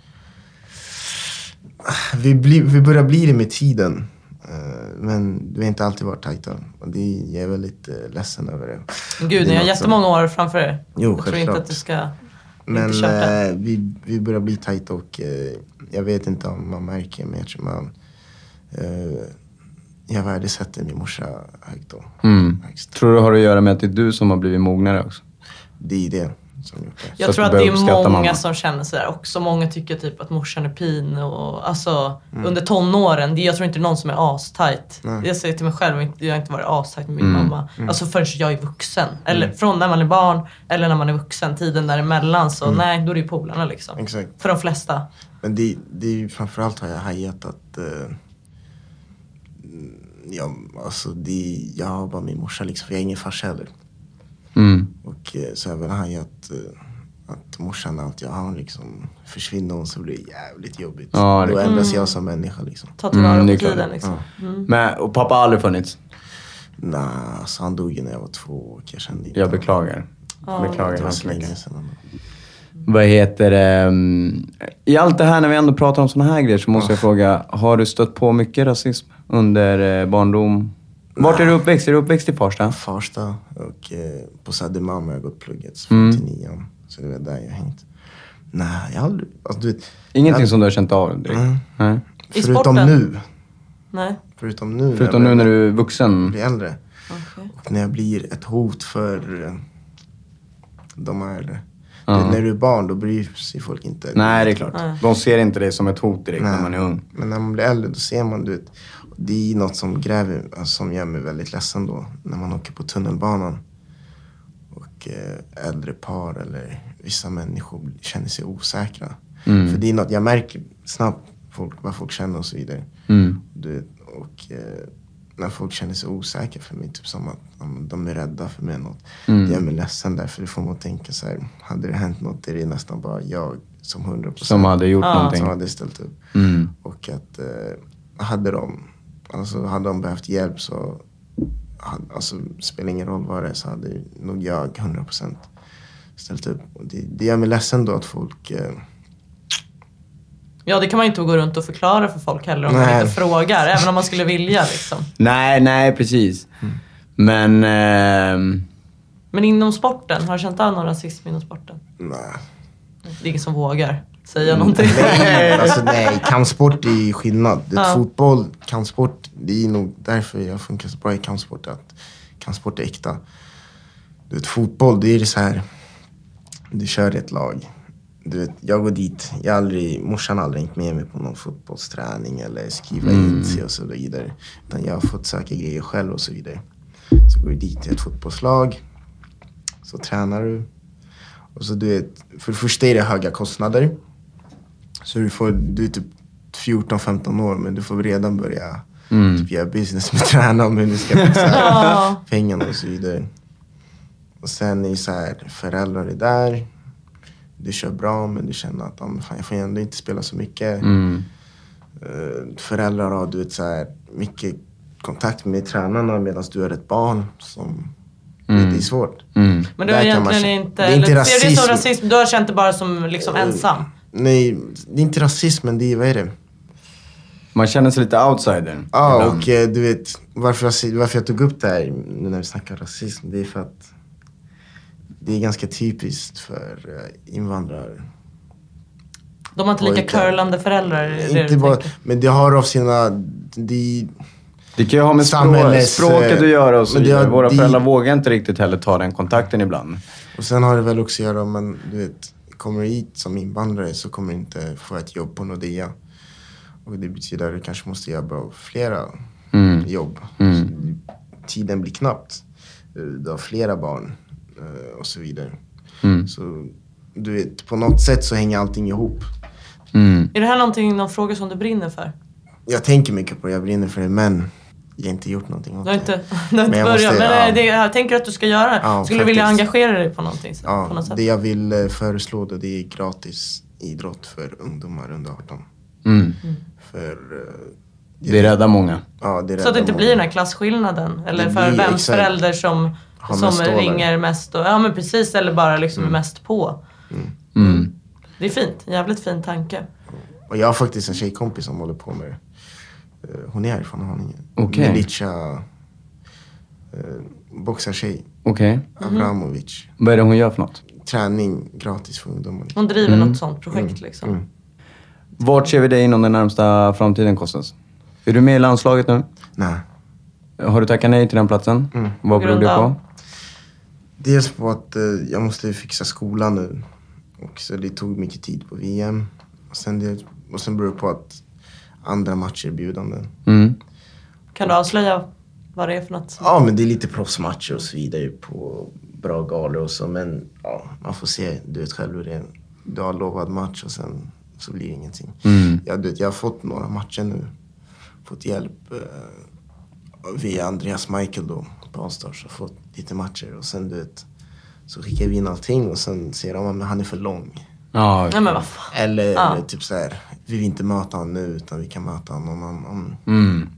Vi, blir, vi börjar bli det med tiden. Men vi har inte alltid varit tajta. Och det är, jag är väldigt ledsen över det. Gud, det ni har jättemånga år framför er. Jo, jag tror inte att du ska... Men eh, vi, vi börjar bli tajta och eh, jag vet inte om man märker, men jag tror man... Eh, jag värdesätter min morsa högt då. Mm. Tror du det har att göra med att det är du som har blivit mognare också? Det är det som gjort det. Jag så tror att, att det är många mamma. som känner sådär också. Många tycker typ att morsan är pin och alltså mm. under tonåren. Det, jag tror inte någon som är astajt. Mm. Jag säger till mig själv, jag har inte varit astajt med min mm. mamma. Mm. Alltså förrän jag är vuxen. Eller mm. från när man är barn eller när man är vuxen. Tiden däremellan så mm. nej, då är det ju polarna liksom. Exakt. För de flesta. Men det, det är ju framförallt har jag hajat att... Uh, ja, alltså det, jag har bara min morsa liksom. För jag är ingen farsa heller. Mm. Och så har jag väl hajat... Uh, att morsan alltid, ja, liksom försvinner hon så blir det jävligt jobbigt. Ja, då ändras jag som människa liksom. Ta tillvara mm, på tiden liksom. Ja. Mm. Men, och pappa har aldrig funnits? Nej, alltså han dog när jag var två och jag kände inte. Jag beklagar. Ja. Beklagar. Det var så länge sedan. Vad heter det? Um, I allt det här när vi ändå pratar om såna här grejer så måste ja. jag fråga, har du stött på mycket rasism under eh, barndom? Vart är du uppväxt? Är du uppväxt i Farsta? Farsta och eh, på Södermalm har jag gått plugget från till nian. Så det var där jag hängt. Nej, jag har aldrig... Alltså, du vet, Ingenting jag, som du har känt av direkt? Mm. Nej. I Förutom sporten? nu. Nej. Förutom nu. Förutom när nu när du är vuxen? Blir äldre. Okay. Och när jag blir ett hot för de här äldre. Uh-huh. När du är barn, då bryr sig folk inte. Nej, det är klart. Uh-huh. De ser inte det som ett hot direkt. Nej. När man är ung. Men när man blir äldre, då ser man, du vet, det är något som gräver, alltså, som gör mig väldigt ledsen då. När man åker på tunnelbanan. Och eh, äldre par eller vissa människor känner sig osäkra. Mm. För det är något, jag märker snabbt folk, vad folk känner och så vidare. Mm. Du, och eh, när folk känner sig osäkra för mig, typ som att um, de är rädda för mig något. Mm. Det gör mig ledsen därför det får man tänka så här, hade det hänt något är det nästan bara jag som hundra procent som hade gjort ah. någonting. Som hade ställt upp. Mm. Och att eh, hade de alltså hade de behövt hjälp så alltså spelar ingen roll vad det är så hade nog jag hundra procent ställt upp. Och det, det gör mig ledsen då att folk... Eh... Ja, det kan man inte gå runt och förklara för folk heller om nej. man inte frågar. Även om man skulle vilja liksom. Nej, nej, precis. Mm. Men... Eh... Men inom sporten, har du känt av någon rasism inom sporten? Nej. Det är ingen som vågar säga mm. någonting. Nej, alltså nej. Kampsport är skillnad. Det är ja. Fotboll, kampsport, det är nog därför jag funkar så bra i kampsport. Att kampsport är äkta. Du vet, fotboll, det är så här. Du kör ett lag. Du vet, jag går dit. Jag har aldrig, morsan har aldrig hängt med mig på någon fotbollsträning eller skriva in sig och så vidare. Utan jag har fått söka grejer själv och så vidare. Så går du dit till ett fotbollslag. Så tränar du. Och så du vet, för det första är det höga kostnader. Så du får, du är typ fjorton femton år, men du får redan börja mm. typ göra business med träna om hur du ska fixa pengarna och så vidare. Och sen är det så här, föräldrar är där. Du kör bra, men du känner att fan, jag får ändå inte spela så mycket. Mm. Uh, föräldrar har du vet, så här, mycket kontakt med tränarna medan du är ett barn som mm. det är svårt. Mm. Men du har egentligen känna, inte... Det är inte rasism. Ser det som rasism? Du har känt det bara som liksom uh, ensam? Nej, det är inte rasism, men det är, vad är det? Man känner sig lite outsider. Ja, ibland. Och uh, du vet, varför, varför jag tog upp det här när vi snackar rasism, det är för att det är ganska typiskt för uh, invandrare. De har inte lika curlande föräldrar. Inte bara, men det har av sina... De, det kan ju ha med samhälles, språket att göra och så vidare. Våra de, föräldrar vågar inte riktigt heller ta den kontakten ibland. Och sen har det väl också att göra om du vet, kommer du hit som invandrare så kommer du inte få ett jobb på Nordea. Och det betyder att du kanske måste jobba flera mm. jobb. Mm. Tiden blir knappt. Du har flera barn och så vidare. Mm. Så du vet, på något sätt så hänger allting ihop. Mm. Är det här någonting, någon fråga som du brinner för? Jag tänker mycket på det, jag brinner för det, men jag har inte gjort någonting åt det. Du har inte, du har inte börjat, måste, men ja. det, jag tänker att du ska göra. Ja, Skulle du vilja engagera dig på någonting? Så, ja, på något sätt? Det jag vill föreslå då, det är gratis idrott för ungdomar under arton. Mm. Mm. För, det, det räddar många. Ja, det räddar så att det inte många. blir den här klasskillnaden? Eller det för vems exakt. Förälder som, som ringer mest? Och, ja, men precis. Eller bara liksom mm. mest på. Mm. Mm. Det är fint. Jävligt fin tanke. Och jag har faktiskt en tjejkompis som håller på med... Uh, hon är härifrån Haninge. Okej. Milica... Uh, boxartjej. Okej. Okay. Abramovic. Mm. Vad är det hon gör för något? Träning gratis för ungdomar. Hon driver mm. något sånt projekt mm. liksom. Mm. Vart ser vi dig inom den närmsta framtiden, Kostas? Är du med i landslaget nu? Nej. Har du tackat nej till den platsen? Mm. Vad beror det på? Dels på att uh, jag måste fixa skolan nu. Och så det tog mycket tid på V M. Och sen, det, och sen beror det på att andra matcher är bjudande. Mm. Kan du avslöja vad det är för något? Ja, men det är lite proffsmatcher och så vidare på bra galor och så. Men ja, man får se, du vet själv hur det är. Du har lovat match och sen så blir det ingenting. Mm. Jag, du vet, jag har fått några matcher nu. Fått hjälp eh, via Andreas Michael då på Allstars. Och fått lite matcher och sen du vet... Så skickar vi in allting och sen ser de att han är för lång. Ja, okay. Men vad fan. Eller, ja. eller typ så här, vi vill inte möta honom nu utan vi kan möta honom någon annan. Mm.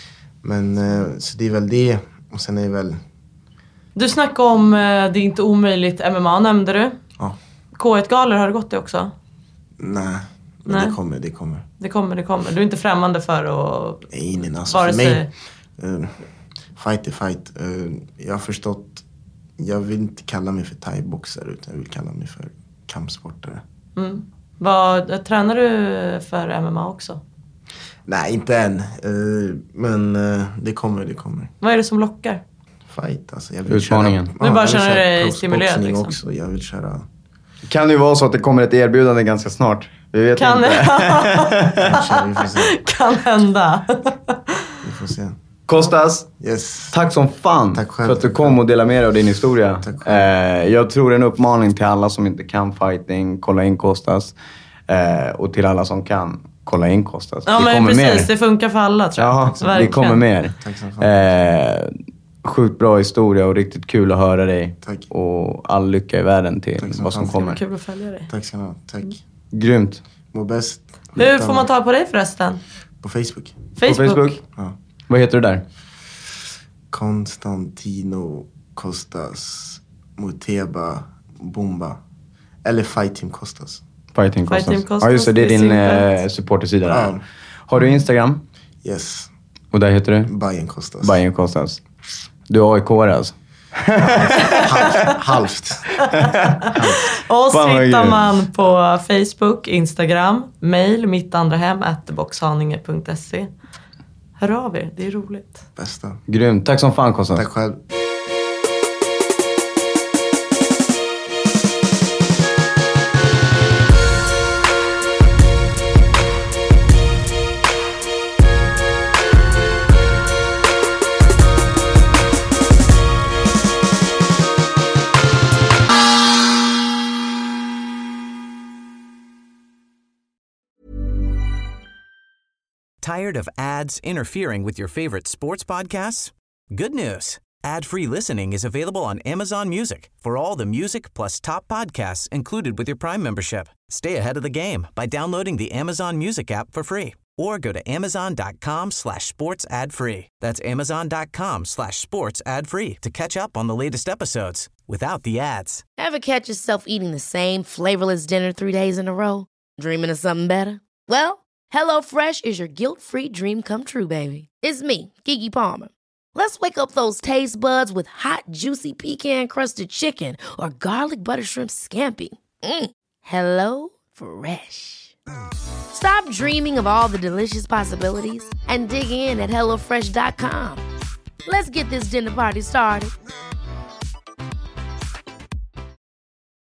Men så det är väl det. Och sen är det väl... Du snackade om det är inte omöjligt M M A, nämnde du? Ja. K ett-galor, har du gått det också? Nej, men nej. det kommer, det kommer. Det kommer, det kommer. Du är inte främmande för att... Nej, nej, alltså för mig... Uh, fight är fight. Uh, jag har förstått... Jag vill inte kalla mig för thai-boxare utan jag vill kalla mig för kampsportare. Mm. Vad, tränar du för M M A också? Nej, inte än. Uh, men uh, det kommer, det kommer. Vad är det som lockar? Fight, alltså. Jag vill Utmaningen. Köra, du ja, bara känner dig stimulerad liksom. Också. Jag vill köra... Kan det ju vara så att det kommer ett erbjudande ganska snart? Vi vet kan inte. Kanske, vi får se. Kan hända. Vi får se. Kostas, yes. tack som fan tack själv, för att du kom och delade med dig av din historia. Tack eh, jag tror en uppmaning till alla som inte kan fighting, kolla in Kostas. Eh, och till alla som kan, kolla in Kostas. Ja, det men kommer precis. Mer. Det funkar för alla, tror jag. Ja, det kommer mer. Tack som fan. Eh, sjukt bra historia och riktigt kul att höra dig. Tack. Och all lycka i världen till som vad som fan. kommer. Kul att följa dig. Tack ska ni ha. Tack. Mm. Grymt. Må bäst. Hur får man ta på dig förresten? På Facebook. Facebook? På Facebook? Ja. Vad heter du där? Konstantino Kostas Muteba Bomba. Eller Fight Team Kostas. Fight Team Kostas. Fight Team Kostas. Ja, just det. Det är din det eh, supportersida där. Ja. Har du Instagram? Yes. Och där heter du? Bayern Kostas. Bayern Kostas. Du är A I K-are alltså? Halvt. Halvt. Oss hittar man på Facebook, Instagram, mail, mitt andra hem, at boxhaninge punkt se. Hör av er, det är roligt. Bästa. Grymt. Tack som fan, Kostas. Tack själv. Tired of ads interfering with your favorite sports podcasts? Good news. Ad-free listening is available on Amazon Music for all the music plus top podcasts included with your Prime membership. Stay ahead of the game by downloading the Amazon Music app for free or go to amazon.com slash sports ad free. That's amazon.com slash sports ad free to catch up on the latest episodes without the ads. Ever catch yourself eating the same flavorless dinner three days in a row? Dreaming of something better? Well, HelloFresh is your guilt-free dream come true, baby. It's me, Keke Palmer. Let's wake up those taste buds with hot, juicy pecan-crusted chicken or garlic butter shrimp scampi. Mm. Hello Fresh. Stop dreaming of all the delicious possibilities and dig in at hello fresh dot com. Let's get this dinner party started.